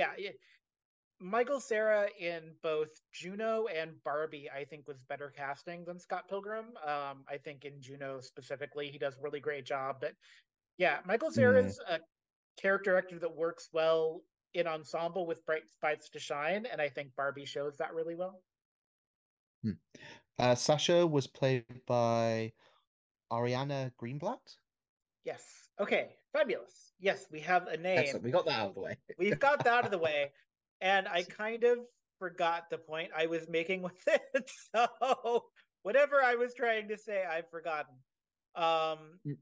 Michael Cera in both Juno and Barbie, I think, was better casting than Scott Pilgrim. I think in Juno specifically, he does a really great job. But yeah, Michael Cera Mm. is a character actor that works well in ensemble with bright spots to shine, and I think Barbie shows that really well. Mm. Sasha was played by Ariana Greenblatt. Yes. Okay. Fabulous. Yes, we have a name. Excellent. We got that out of the way. We've got that out of the way. and I kind of forgot the point I was making with it. So whatever I was trying to say, I've forgotten. Um, Mm.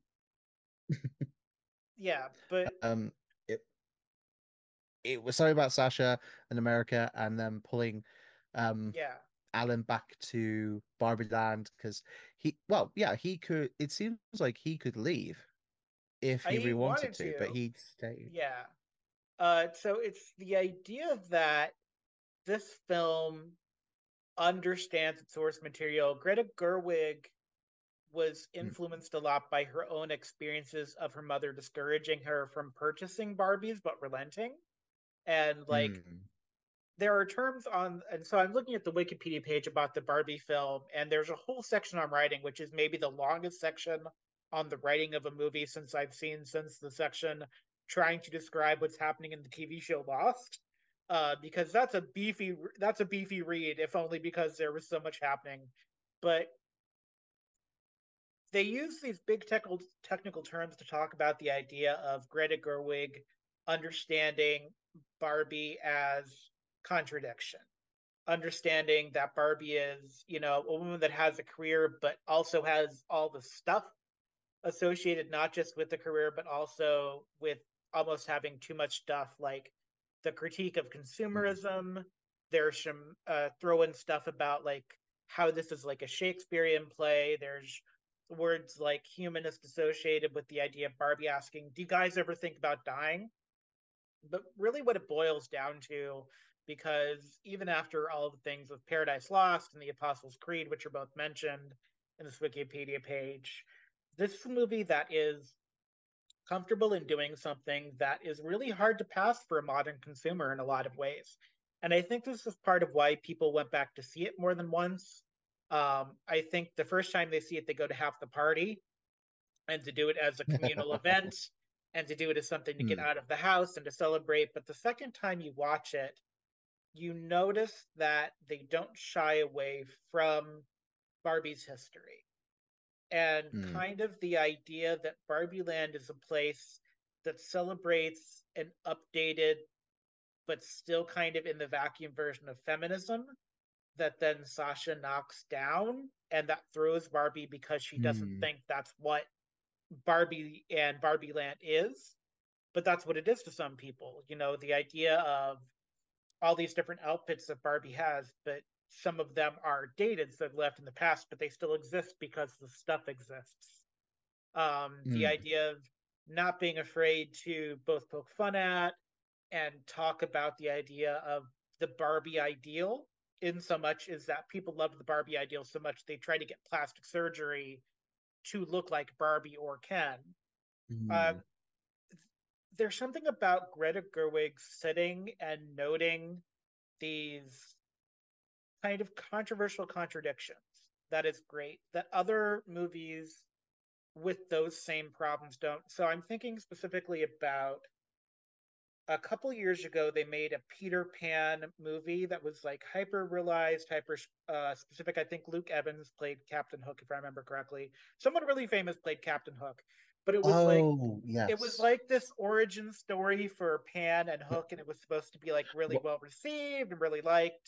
yeah, but It it was something about Sasha and America, and then pulling um yeah, Alan back to Barbie Land because he could. It seems like he could leave if he I really wanted wanted to, but to. he stayed. Yeah. So it's the idea that this film understands its source material. Greta Gerwig was Mm. influenced a lot by her own experiences of her mother discouraging her from purchasing Barbies but relenting. And like Mm. there are terms on, and so I'm looking at the Wikipedia page about the Barbie film, and there's a whole section on writing, which is maybe the longest section on the writing of a movie since I've seen, since the section trying to describe what's happening in the TV show Lost. Because that's a beefy read, if only because there was so much happening. But they use these big technical terms to talk about the idea of Greta Gerwig understanding Barbie as contradiction, understanding that Barbie is, a woman that has a career, but also has all the stuff associated, not just with the career, but also with almost having too much stuff, like the critique of Mm. consumerism. There's some throw in stuff about like how this is like a Shakespearean play. There's words like humanist associated with the idea of Barbie asking, "Do you guys ever think about dying?" But really, what it boils down to, because even after all the things with Paradise Lost and the Apostles' Creed, which are both mentioned in this Wikipedia page, this is a movie that is comfortable in doing something that is really hard to pass for a modern consumer in a lot of ways. And I think this is part of why people went back to see it more than once. I think the first time they see it, they go to half the party, and to do it as a communal event, and to do it as something to get Mm. out of the house and to celebrate. But the second time you watch it, you notice that they don't shy away from Barbie's history and Mm. kind of the idea that Barbie Land is a place that celebrates an updated but still kind of in the vacuum version of feminism that then Sasha knocks down, and that throws Barbie because she doesn't Mm. think that's what Barbie and Barbie Land is, but that's what it is to some people. The idea of all these different outfits that Barbie has, but some of them are dated, so they've left in the past, but they still exist because the stuff exists. The Mm. idea of not being afraid to both poke fun at and talk about the idea of the Barbie ideal, in so much is that people loved the Barbie ideal so much they try to get plastic surgery to look like Barbie or Ken. Uh, Mm. there's something about Greta Gerwig sitting and noting these kind of controversial contradictions that is great that other movies with those same problems don't. So I'm thinking specifically about a couple years ago they made a Peter Pan movie that was like hyper realized, hyper specific. I think Luke Evans played Captain Hook, if I remember correctly. Someone really famous played Captain Hook, but Oh, it was yes. like this origin story for Pan and Hook, and it was supposed to be like really What? well received and really liked.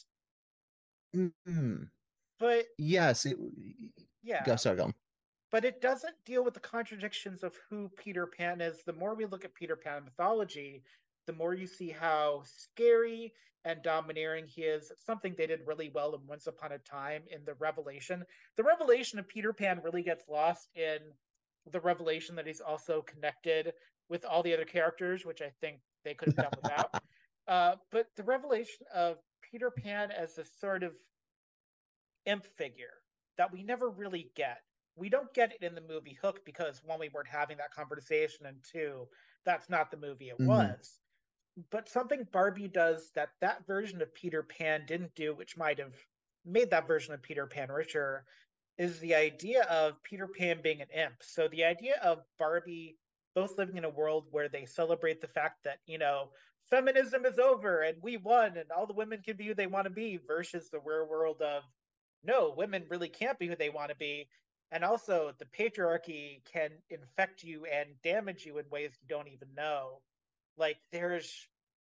Mm. But Yes. Go. yeah, Sorry, go on. but it doesn't deal with the contradictions of who Peter Pan is. The more we look at Peter Pan mythology, the more you see how scary and domineering he is. Something they did really well in Once Upon a Time in the revelation. The revelation of Peter Pan really gets lost in the revelation that he's also connected with all the other characters, which I think they could have done without. But the revelation of Peter Pan as a sort of imp figure that we never really get. We don't get it in the movie Hook because one, we weren't having that conversation, and two, that's not the movie it Mm. was. But something Barbie does that that version of Peter Pan didn't do, which might have made that version of Peter Pan richer, is the idea of Peter Pan being an imp. So the idea of Barbie both living in a world where they celebrate the fact that, feminism is over and we won and all the women can be who they want to be, versus the real world of no, women really can't be who they want to be. And also, the patriarchy can infect you and damage you in ways you don't even know. Like, there's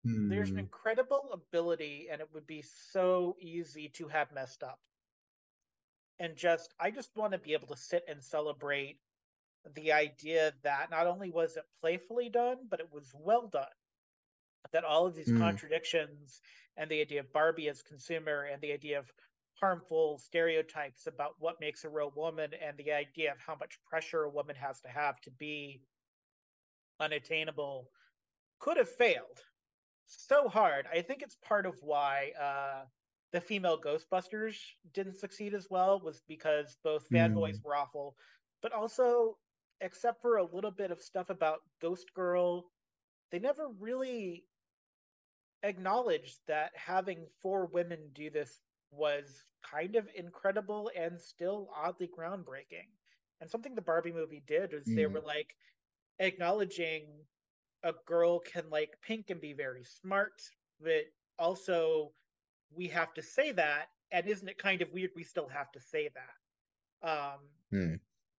there's an Hmm. incredible ability, and it would be so easy to have messed up. And I just want to be able to sit and celebrate the idea that not only was it playfully done, but it was well done. That all of these Hmm. contradictions and the idea of Barbie as consumer and the idea of harmful stereotypes about what makes a real woman and the idea of how much pressure a woman has to have to be unattainable could have failed so hard. I think it's part of why the female Ghostbusters didn't succeed as well was because both fanboys Hmm. were awful, but also, except for a little bit of stuff about Ghost Girl, they never really acknowledged that having four women do this was kind of incredible and still oddly groundbreaking. And something the Barbie movie did is they were Hmm. like acknowledging a girl can like pink and be very smart, but also we have to say that. And isn't it kind of weird we still have to say that? Hmm.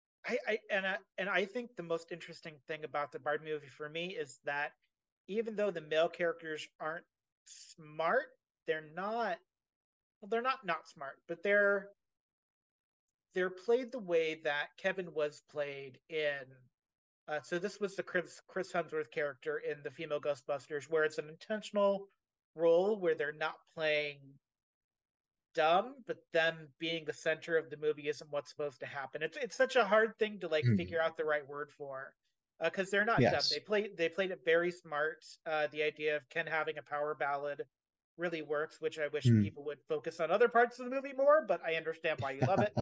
I think the most interesting thing about the Barbie movie for me is that even though the male characters aren't smart, they're not. Well, they're not smart, but they're played the way that Kevin was played in. So this was the Chris Hemsworth character in the female Ghostbusters, where it's an intentional role where they're not playing dumb, but them being the center of the movie isn't what's supposed to happen. It's such a hard thing to like Hmm. figure out the right word for, because they're not dumb. Yes. They played it very smart. The idea of Ken having a power ballad really works, which I wish Hmm. people would focus on other parts of the movie more. But I understand why you love it.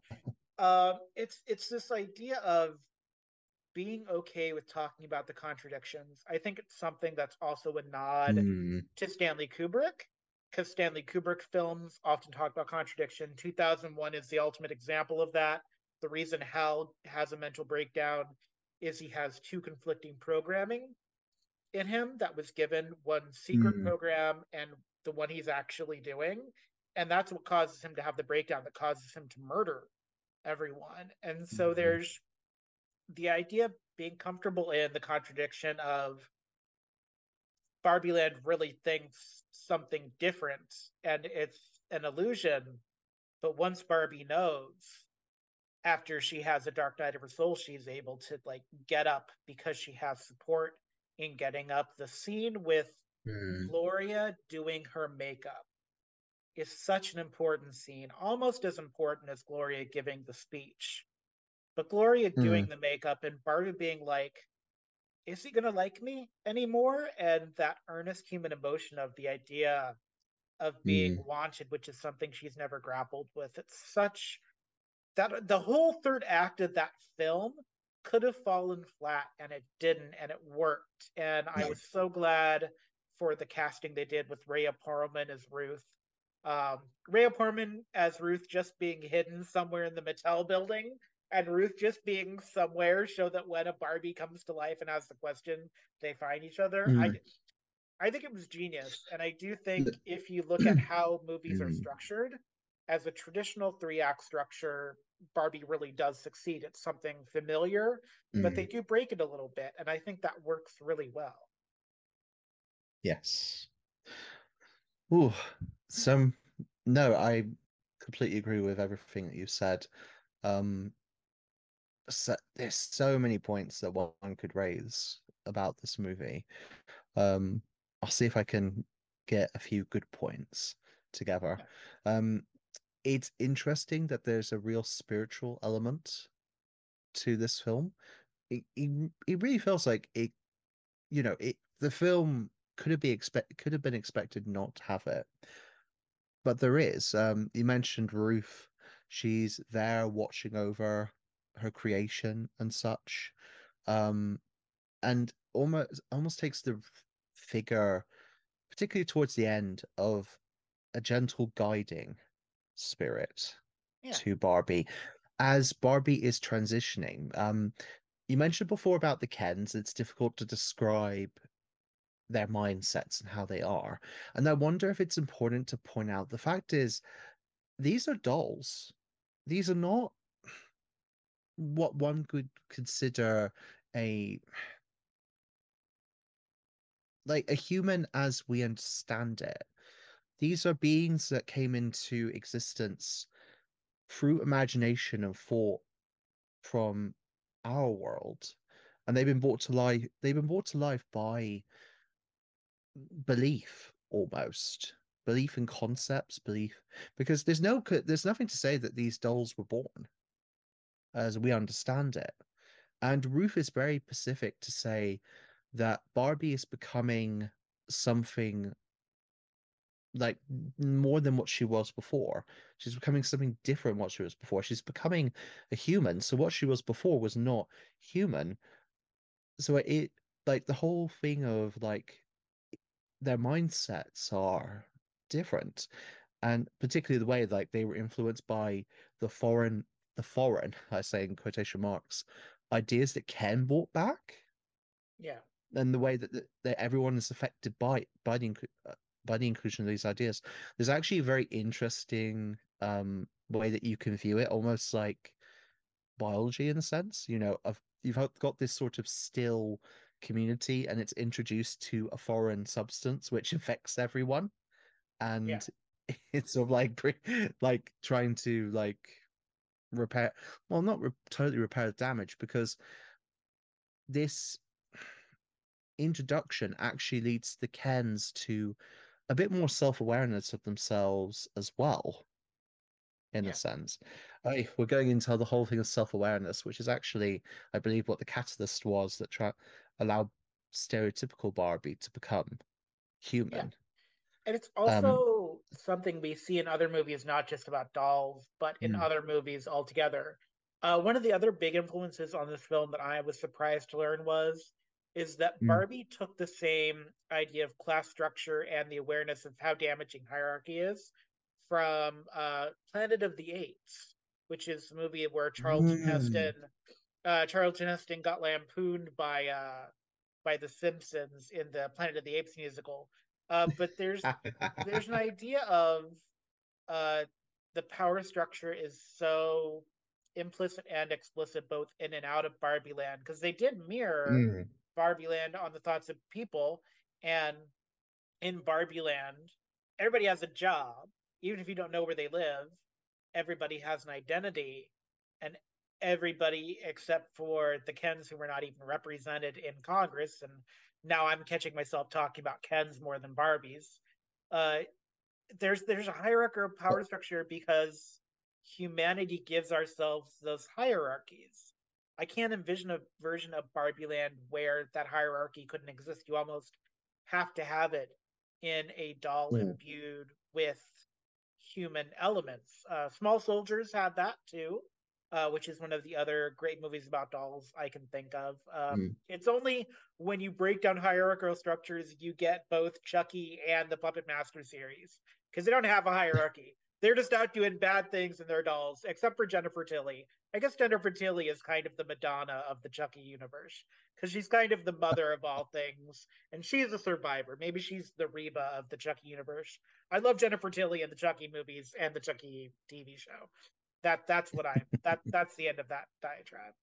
It's this idea of being okay with talking about the contradictions. I think it's something that's also a nod Hmm. to Stanley Kubrick, because Stanley Kubrick films often talk about contradiction. 2001 is the ultimate example of that. The reason Hal has a mental breakdown is he has two conflicting programming in him that was given, one secret Hmm. program and the one he's actually doing. And that's what causes him to have the breakdown that causes him to murder everyone. And so Hmm. there's the idea of being comfortable in the contradiction of Barbie Land really thinks something different and it's an illusion. But once Barbie knows, after she has a dark night of her soul, she's able to like get up because she has support in getting up. The scene with Hmm. Gloria doing her makeup is such an important scene, almost as important as Gloria giving the speech. But Gloria Hmm. doing the makeup and Barbie being like, is he going to like me anymore? And that earnest human emotion of the idea of being Hmm. wanted, which is something she's never grappled with. It's such that the whole third act of that film could have fallen flat and it didn't, and it worked. And I No. was so glad for the casting they did with Rhea Perlman as Ruth. Rhea Perlman as Ruth just being hidden somewhere in the Mattel building, and Ruth just being somewhere, so that when a Barbie comes to life and asks the question, they find each other. Hmm. I think it was genius, and I do think if you look at how movies are Hmm. structured, as a traditional three-act structure, Barbie really does succeed. It's something familiar, but they Hmm. do break it a little bit, and I think that works really well. Yes. Ooh, some no, I completely agree with everything that you said. Um, there's so many points that one could raise about this movie. Um, I'll see if I can get a few good points together. Yeah. Um, it's interesting that there's a real spiritual element to this film. It really feels like the film could have been expected not to have it, but there is. You mentioned Ruth. She's there watching over her creation and such. Um, and almost takes the figure, particularly towards the end, of a gentle guiding spirit Yeah. to Barbie as Barbie is transitioning. You mentioned before about the Kens, it's difficult to describe their mindsets and how they are. And I wonder if it's important to point out the fact is these are dolls. These are not what one could consider a like a human as we understand it. These are beings that came into existence through imagination and thought from our world, and they've been brought to life. They've been brought to life by belief, almost belief in concepts, belief because there's nothing to say that these dolls were born as we understand it. And Ruth is very specific to say that Barbie is becoming something like more than what she was before. She's becoming something different what she was before. She's becoming a human. So what she was before was not human. So it like the whole thing of like their mindsets are different. And particularly the way like they were influenced by the foreign, I say in quotation marks, ideas that Ken brought back Yeah, and the way that everyone is affected by the inclusion of these ideas. There's actually a very interesting way that you can view it, almost like biology in a sense. You know, of you've got this sort of still community, and it's introduced to a foreign substance which affects everyone, yeah, and it's sort of like like trying to like repair, well, not totally repair the damage because this introduction actually leads the Kens to a bit more self-awareness of themselves as well, in a yeah, sense. We're going into the whole thing of self-awareness, which is actually, I believe, what the catalyst was that allowed stereotypical Barbie to become yeah. human. And it's Um, also something we see in other movies, not just about dolls, but in mm, other movies altogether. One of the other big influences on this film that I was surprised to learn is that mm, Barbie took the same idea of class structure and the awareness of how damaging hierarchy is from Planet of the Apes, which is the movie where mm. Charlton Heston got lampooned by the Simpsons in the Planet of the Apes musical. But there's an idea of uh, the power structure is so implicit and explicit both in and out of Barbie Land because they did mirror Mm, Barbie Land on the thoughts of people, and in Barbie Land, everybody has a job, even if you don't know where they live. Everybody has an identity, and everybody except for the Kens who were not even represented in Congress. And now I'm catching myself talking about Kens more than Barbies. Uh, there's a hierarchical power structure because humanity gives ourselves those hierarchies. I can't envision a version of Barbie Land where that hierarchy couldn't exist. You almost have to have it in a doll mm, imbued with human elements. Small Soldiers had that too, which is one of the other great movies about dolls I can think of. mm. It's only when you break down hierarchical structures you get both Chucky and the Puppet Master series because they don't have a hierarchy. They're just out doing bad things in their dolls, except for Jennifer Tilly. I guess Jennifer Tilly is kind of the Madonna of the Chucky universe because she's kind of the mother of all things, and she's a survivor. Maybe she's the Reba of the Chucky universe. I love Jennifer Tilly in the Chucky movies and the Chucky TV show. That's the end of that diatribe.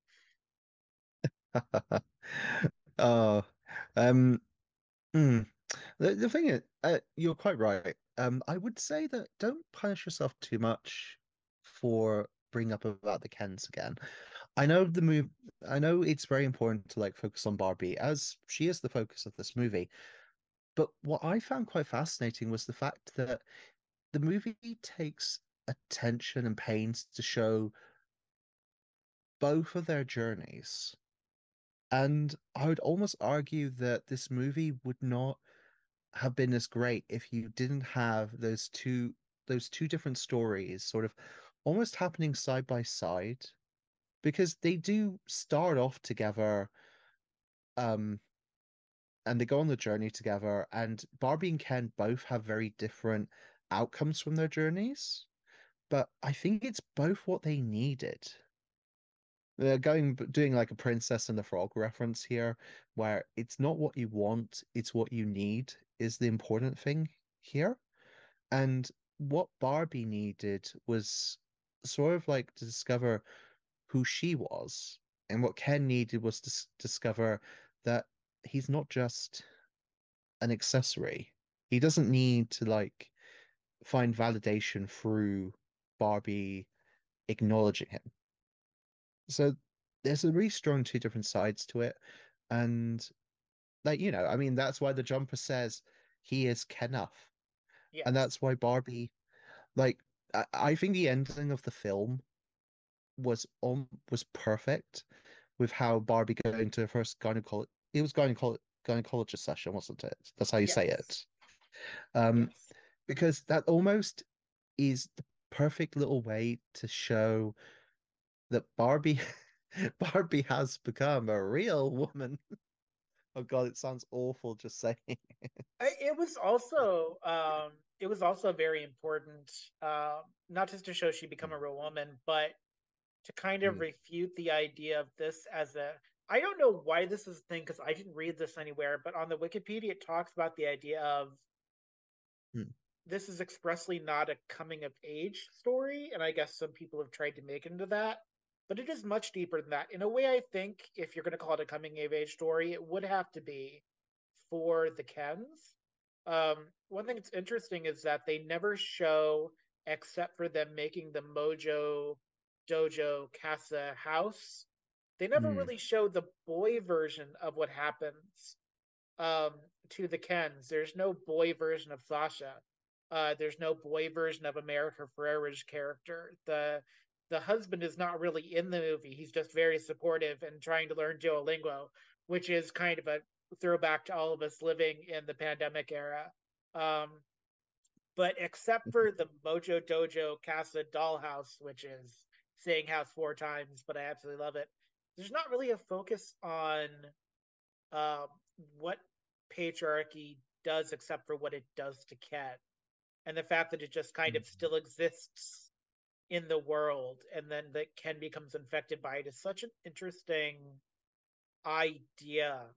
Oh, um, mm. The thing is, you're quite right. I would say that don't punish yourself too much for bringing up about the Kens again. I know the move. I know it's very important to like focus on Barbie as she is the focus of this movie. But what I found quite fascinating was the fact that the movie takes attention and pains to show both of their journeys. And I would almost argue that this movie would not have been as great if you didn't have those two different stories sort of almost happening side by side because they do start off together um and they go on the journey together and Barbie and Ken both have very different outcomes from their journeys, but I think it's both what they needed. They're doing like a Princess and the Frog reference here, where it's not what you want, it's what you need is the important thing here. And what Barbie needed was sort of like to discover who she was. And what Ken needed was to discover that he's not just an accessory. He doesn't need to like find validation through Barbie acknowledging him. So there's a really strong two different sides to it. And like, I mean, that's why the jumper says he is Kenough. And Yes. that's why Barbie, like, I think the ending of the film was perfect with how Barbie going to her first gynecologist session, wasn't it? That's how you say Yes. it. Um, Yes. because that almost is the perfect little way to show that Barbie Barbie has become a real woman. Oh God, it sounds awful just saying. It was also very important, not just to show she become a real woman, but to kind of Mm, refute the idea of this as a. I don't know why this is a thing because I didn't read this anywhere, but on the Wikipedia it talks about the idea of mm, this is expressly not a coming of age story, and I guess some people have tried to make it into that, but it is much deeper than that. In a way, I think if you're going to call it a coming of age story, it would have to be for the Kens. One thing that's interesting is that they never show, except for them making the Mojo Dojo Casa house, they never mm, really show the boy version of what happens um, to the Kens. There's no boy version of Sasha. There's no boy version of America Ferrera's character. The husband is not really in the movie. He's just very supportive and trying to learn Duolingo, which is kind of a throwback to all of us living in the pandemic era. Um, but except for the Mojo Dojo Casa Dollhouse, which is saying house four times, but I absolutely love it. There's not really a focus on um, what patriarchy does except for what it does to Ken. And the fact that it just kind mm, of still exists in the world and then that Ken becomes infected by it is such an interesting idea.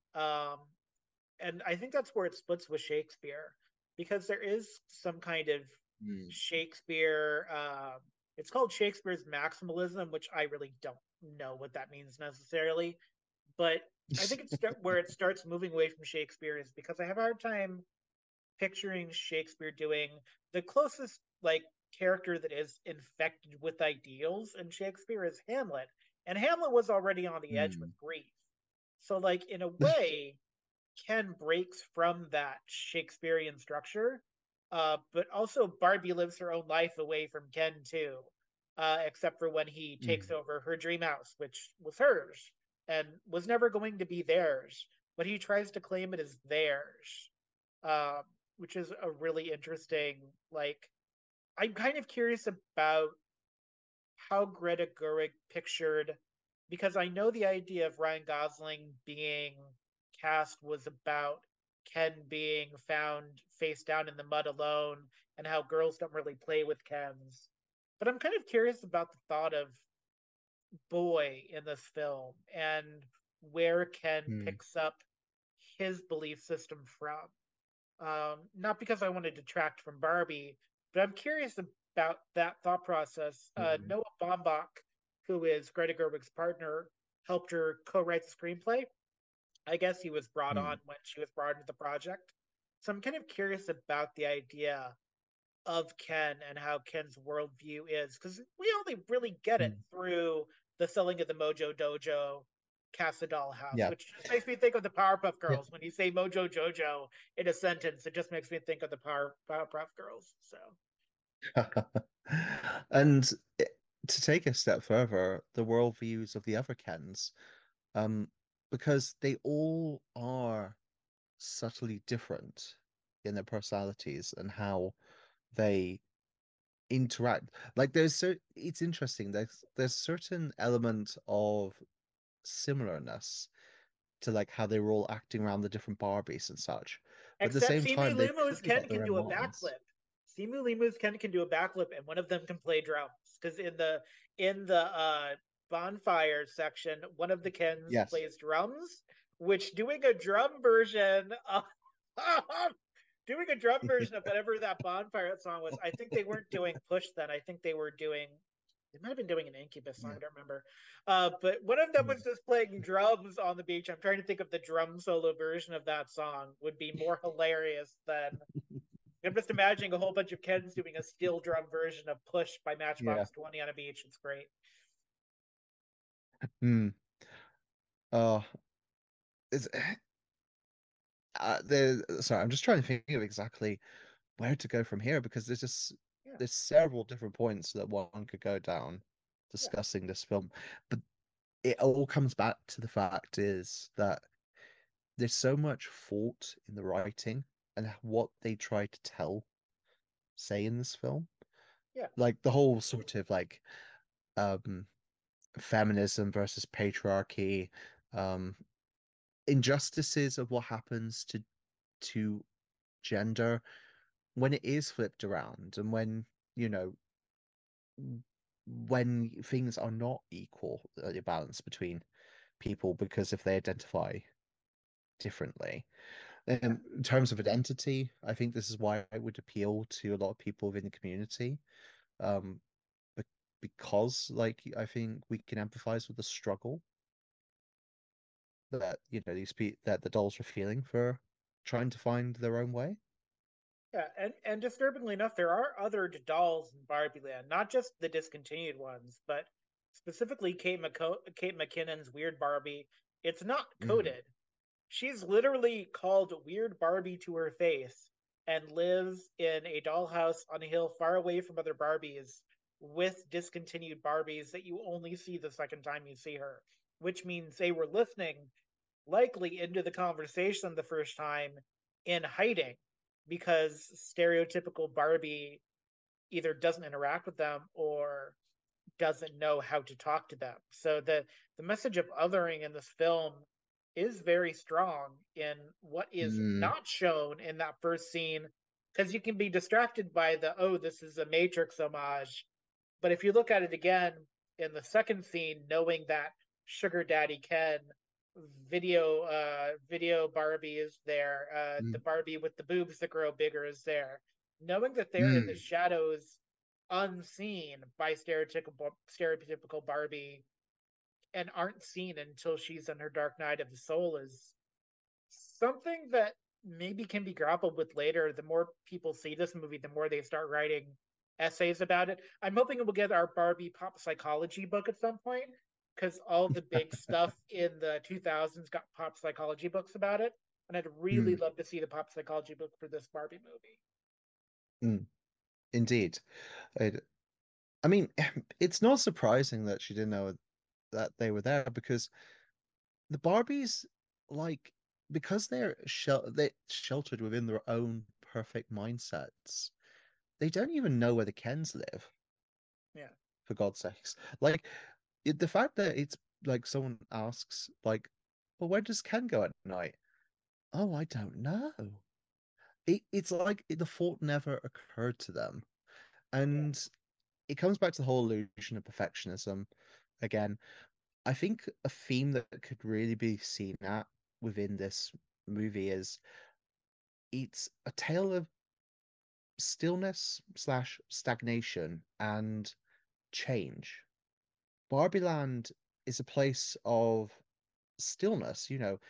And I think that's where it splits with Shakespeare because there is some kind of mm. Shakespeare. It's called Shakespeare's maximalism, which I really don't know what that means necessarily. But I think it's where it starts moving away from Shakespeare is because I have a hard time picturing Shakespeare doing the closest like character that is infected with ideals in Shakespeare is Hamlet. And Hamlet was already on the edge with Mm. grief. So like in a way, Ken breaks from that Shakespearean structure. But also Barbie lives her own life away from Ken too. Except for when he takes Mm. over her dream house, which was hers and was never going to be theirs, but he tries to claim it as theirs. Um, which is a really interesting like I'm kind of curious about how Greta Gerwig pictured because I know the idea of Ryan Gosling being cast was about Ken being found face down in the mud alone and how girls don't really play with Kens. But I'm kind of curious about the thought of boy in this film and where Ken Mm. picks up his belief system from. Not because I want to detract from Barbie, but I'm curious about that thought process. Mm. Noah Baumbach, who is Greta Gerwig's partner, helped her co-write the screenplay. I guess he was brought on Mm. when she was brought into the project. So I'm kind of curious about the idea of Ken and how Ken's worldview is, because we only really get it Mm. through the selling of the Mojo Dojo Casa Doll House, Yeah. which just makes me think of the Powerpuff Yeah. Girls. When you say Mojo Jojo in a sentence, it just makes me think of the Powerpuff Girls. So And to take a step further, the worldviews of the other Kens, um, because they all are subtly different in their personalities and how they interact. Like it's interesting. There's certain element of similarness to like how they were all acting around the different Barbies and such. But at the except same Simu time, they've Limu's clearly Ken got can their own do a minds. backflip. Simu Limu's Ken can do a backflip, and one of them can play drums. Because in the bonfire section, one of the Kens Yes. plays drums, which doing a drum version of doing a drum version of whatever that bonfire song was. I think they weren't doing Push then. I think they were doing They might have been doing an Incubus song, Yeah. I don't remember. But one of them was just playing drums on the beach. I'm trying to think of the drum solo version of that song would be more hilarious than I'm just imagining a whole bunch of Kens doing a steel drum version of Push by Yeah. Matchbox 20 on a beach. It's great. Hmm. Oh, is sorry, I'm just trying to think of exactly where to go from here because Yeah, there's several different points that one could go down yeah, discussing this film, but it all comes back to the fact is that there's so much fault in the writing and what they try to say in this film. yeah. Like the whole sort of like um feminism versus patriarchy, um injustices of what happens to gender when it is flipped around and when, you know, when things are not equal, the balance between people because if they identify differently. In terms of identity, I think this is why it would appeal to a lot of people within the community. Um, because like I think we can empathize with the struggle that these people that the dolls are feeling for trying to find their own way. Yeah, and disturbingly enough, there are other dolls in Barbie Land, not just the discontinued ones, but specifically Kate McKinnon's Weird Barbie. It's not Mm. coded. She's literally called Weird Barbie to her face and lives in a dollhouse on a hill far away from other Barbies with discontinued Barbies that you only see the second time you see her, which means they were listening likely into the conversation the first time in hiding because stereotypical Barbie either doesn't interact with them or doesn't know how to talk to them. So the message of othering in this film is very strong in what is Mm. not shown in that first scene because you can be distracted by the oh this is a Matrix homage, but if you look at it again in the second scene, knowing that Sugar Daddy Ken video Barbie is there, the Mm. Barbie with the boobs that grow bigger is there, knowing that they're in the Mm. shadows unseen by stereotypical Barbie and aren't seen until she's in her dark night of the soul is something that maybe can be grappled with later. The more people see this movie, the more they start writing essays about it. I'm hoping we'll get our Barbie pop psychology book at some point because all the big stuff in the 2000s got pop psychology books about it. And I'd really Mm. love to see the pop psychology book for this Barbie movie. Mm. Indeed. It, I mean, it's not surprising that she didn't know that they were there because the Barbies, like, because they sheltered within their own perfect mindsets, they don't even know where the Kens live, Yeah. for God's sakes. Like, the fact that it's like someone asks, like, well, where does Ken go at night? Oh, I don't know. It's like the thought never occurred to them. Yeah. And it comes back to the whole illusion of perfectionism again. I think a theme that could really be seen at within this movie is it's a tale of stillness slash stagnation and change. Barbie Land is a place of stillness,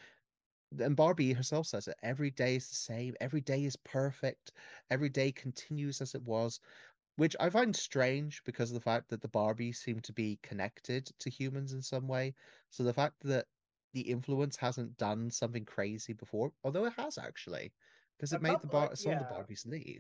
and Barbie herself says it every day is the same, every day is perfect, every day continues as it was, which I find strange because of the fact that the Barbies seem to be connected to humans in some way. So the fact that the influence hasn't done something crazy before, although it has actually, because A it made couple, some of the yeah. Barbies leave.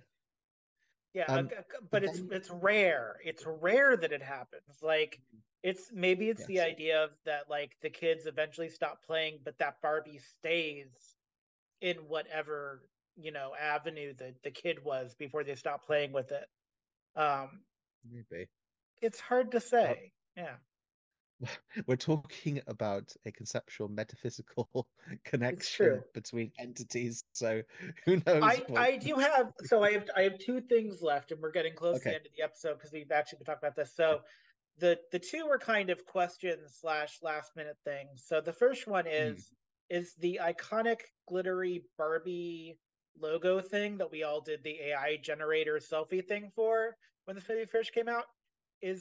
Yeah, Um, but but then it's rare. It's rare that it happens. Like it's maybe it's the yes, idea of that like the kids eventually stop playing, but that Barbie stays in whatever avenue the kid was before they stop playing with it. Um, maybe. it's hard to Uh, say. Yeah, we're talking about a conceptual metaphysical it's true. connection between entities, so who knows what? I do have so I have two things left, and we're getting close to the Okay. end of the episode because we've actually been talking about this. So the two are kind of questions slash last minute things. So the first one Mm. is the iconic glittery Barbie logo thing that we all did the AI generator selfie thing for when the movie first came out. Is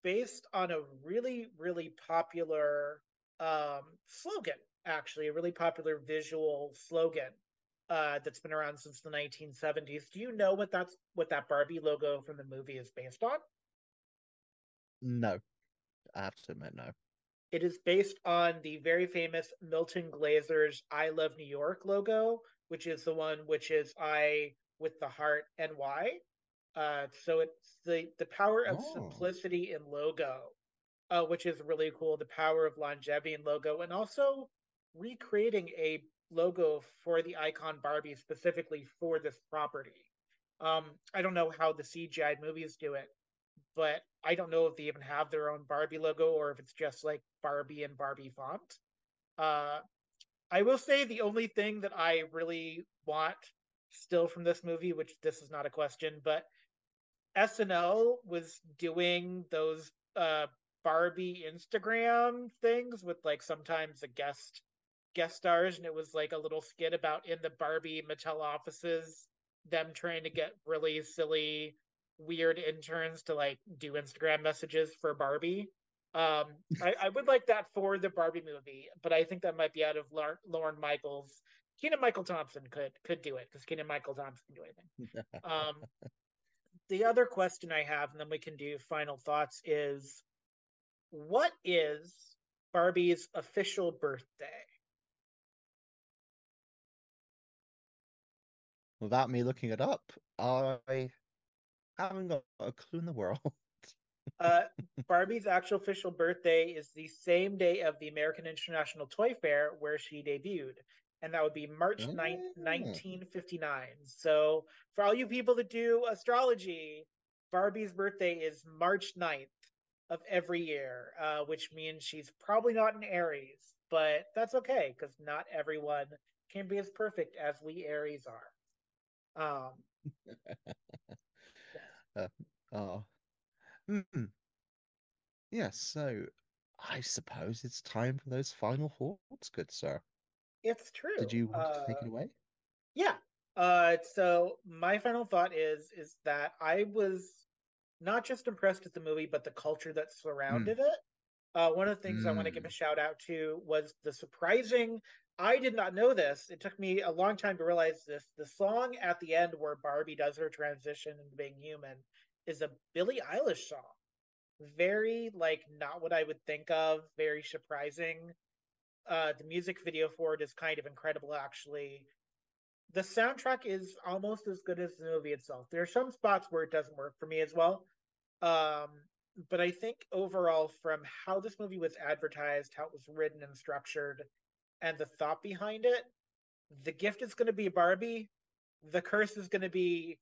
based on a really, really popular slogan, actually, a really popular visual slogan that's been around since the 1970s. Do you know what that Barbie logo from the movie is based on? No, I have to admit, no. It is based on the very famous Milton Glazer's I Love New York logo, which is the one which is I with the heart and Y. So it's the power of Oh, simplicity in logo, which is really cool. The power of longevity in logo, and also recreating a logo for the icon Barbie specifically for this property. I don't know how the CGI movies do it, but I don't know if they even have their own Barbie logo or if it's just like Barbie and Barbie font. Uh, I will say the only thing that I really want still from this movie, which this is not a question, but SNL was doing those Barbie Instagram things with like sometimes a guest stars, and it was like a little skit about in the Barbie Mattel offices, them trying to get really silly, weird interns to like do Instagram messages for Barbie. Um, I would like that for the Barbie movie, but I think that might be out of Lauren Michaels. Keenan Michael Thompson could do it because Keenan Michael Thompson can do anything. Um, the other question I have, and then we can do final thoughts, is what is Barbie's official birthday? without me looking it up, I haven't got a clue in the world. Uh, Barbie's actual official birthday is the same day of the American International Toy Fair where she debuted, and that would be March 9th, Ah, 1959. So, for all you people that do astrology, Barbie's birthday is March 9th of every year, which means she's probably not an Aries, but that's okay because not everyone can be as perfect as we Aries are. Yes, uh, oh, mm, yes. So, I suppose it's time for those final thoughts, good sir. it's Did true. you want to take it away? Yeah. So my final thought is that I was not just impressed with the movie, but the culture that Mm, surrounded it. One of the things I want to give a mm, shout out to was the surprising. I did not know this. It took me a long time to realize this. The song at the end where Barbie does her transition into being human is a Billie Eilish song. Very like not what I would think of. Very surprising. The music video for it is kind of incredible, actually. The soundtrack is almost as good as the movie itself. There are some spots where it doesn't work for me as well. Um, but I think overall, from how this movie was advertised, how it was written and structured, and the thought behind it, the gift is going to be Barbie. The curse is going to be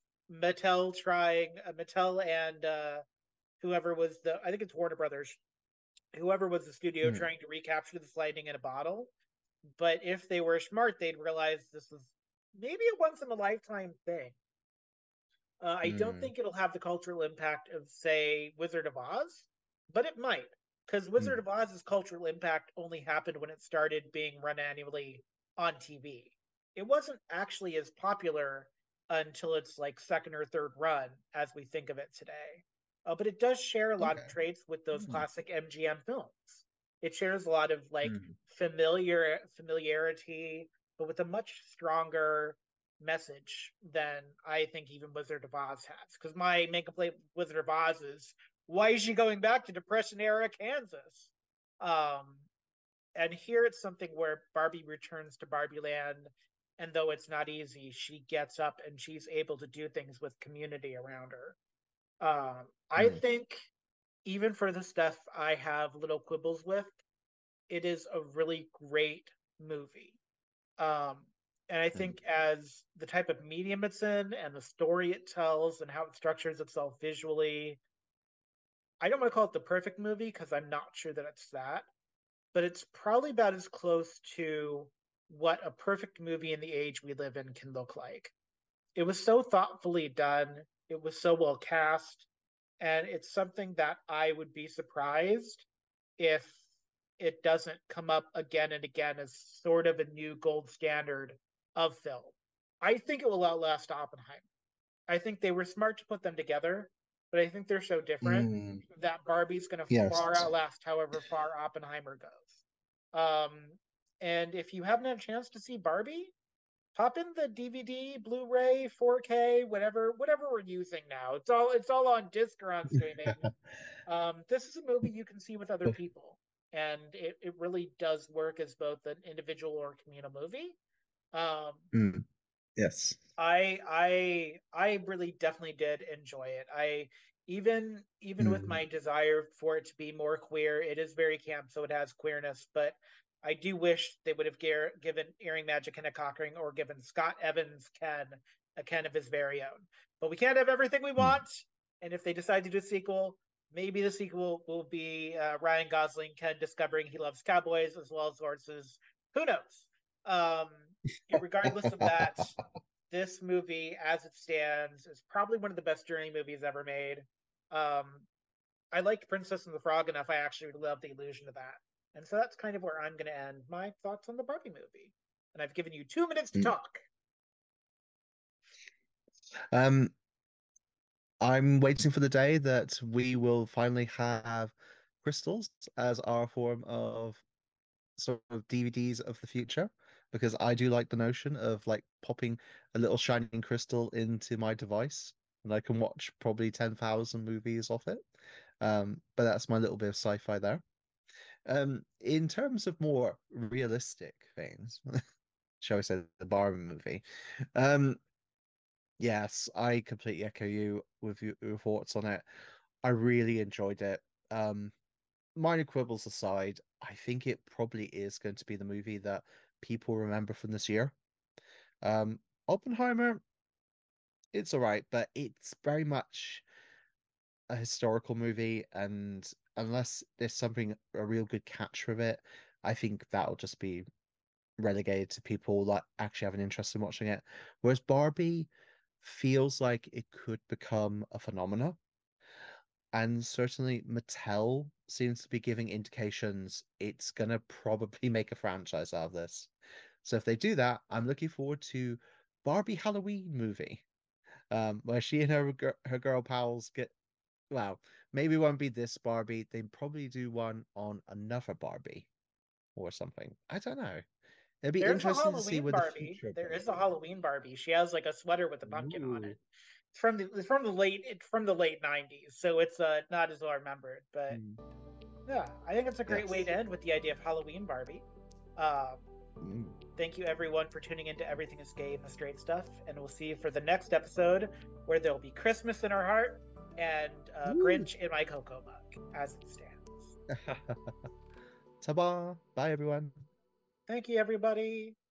Mattel and whoever was I think it's Warner Brothers, whoever was the studio mm, trying to recapture this lightning in a bottle. But if they were smart, they'd realize this was maybe a once in a lifetime thing. I don't mm, think it'll have the cultural impact of, say, Wizard of Oz, but it might, because Wizard mm, of Oz's cultural impact only happened when it started being run annually on TV. It wasn't actually as popular until its like second or third run as we think of it today. But it does share a lot of okay. traits with those Mm, classic MGM films. It shares a lot of like mm, familiarity, but with a much stronger message than I think even Wizard of Oz has. Because my main complaint with Wizard of Oz is why is she going back to Depression era Kansas? Um, and here it's something where Barbie returns to Barbie Land, and though it's not easy, she gets up and she's able to do things with community around her. I mm, think even for the stuff I have little quibbles with, it is a really great movie. Um, and I mm, think as the type of medium it's in and the story it tells and how it structures itself visually, I don't want to call it the perfect movie because I'm not sure that it's that, but it's probably about as close to what a perfect movie in the age we live in can look like. It was so thoughtfully done, it was so well cast, and it's something that I would be surprised if it doesn't come up again and again as sort of a new gold standard of film. I think it will outlast Oppenheimer. I think they were smart to put them together. but I think they're so different Mm, that Barbie's going to far yes. outlast however far Oppenheimer goes. And if you haven't had a chance to see Barbie, pop in the DVD, Blu-ray, 4K, whatever we're using now. It's all on disc or on streaming. This is a movie you can see with other people, and it really does work as both an individual or communal movie. Um, Mm, yes. I really definitely did enjoy it. I even with Mm, my desire for it to be more queer, it is very camp, so it has queerness, but I do wish they would have given Earring Magic Ken a cock ring or given Scott Evans Ken a Ken of his very own. But we can't have everything we mm. want, and if they decide to do a sequel, maybe the sequel will be Ryan Gosling Ken discovering he loves cowboys as well as horses. Who knows? Um, Regardless of that, this movie, as it stands, is probably one of the best journey movies ever made. Um, I liked Princess and the Frog enough. I actually love the illusion of that, and so that's kind of where I'm going to end my thoughts on the Barbie movie. And I've given you 2 minutes to Mm. talk. Um, I'm waiting for the day that we will finally have crystals as our form of sort of DVDs of the future, because I do like the notion of like popping a little shining crystal into my device and I can watch probably 10,000 movies off it. But that's my little bit of sci-fi there. In terms of more realistic things, shall we say the Barbie movie? Um, yes, I completely echo you with your thoughts on it. I really enjoyed it. Um, Minor quibbles aside, I think it probably is going to be the movie that people remember from this year. Um, Oppenheimer, it's all right, but it's very much a historical movie, and unless there's something a real good catch of it, I think that'll just be relegated to people that actually have an interest in watching it. Whereas Barbie feels like it could become a phenomenon. And certainly Mattel seems to be giving indications it's gonna probably make a franchise out of this. So if they do that, I'm looking forward to Barbie Halloween movie, where she and her girl pals get, well, maybe it won't be this Barbie. They probably do one on another Barbie or something. I don't know. It'd be There's a interesting to see Halloween where the Barbie. future of There is a Barbie. Halloween Barbie. She has like a sweater with a pumpkin on Ooh. it. It's from the late '90s, so it's not as well remembered. But Mm. yeah, I think it's a great way Yes. to end with the idea of Halloween Barbie. Um, Mm. Thank you everyone for tuning into Everything is Gay and the Straight Stuff, and we'll see you for the next episode where there'll be Christmas in our heart and Woo. Grinch in my cocoa mug, as it stands. Ta-ba. Bye, everyone. Thank you, everybody.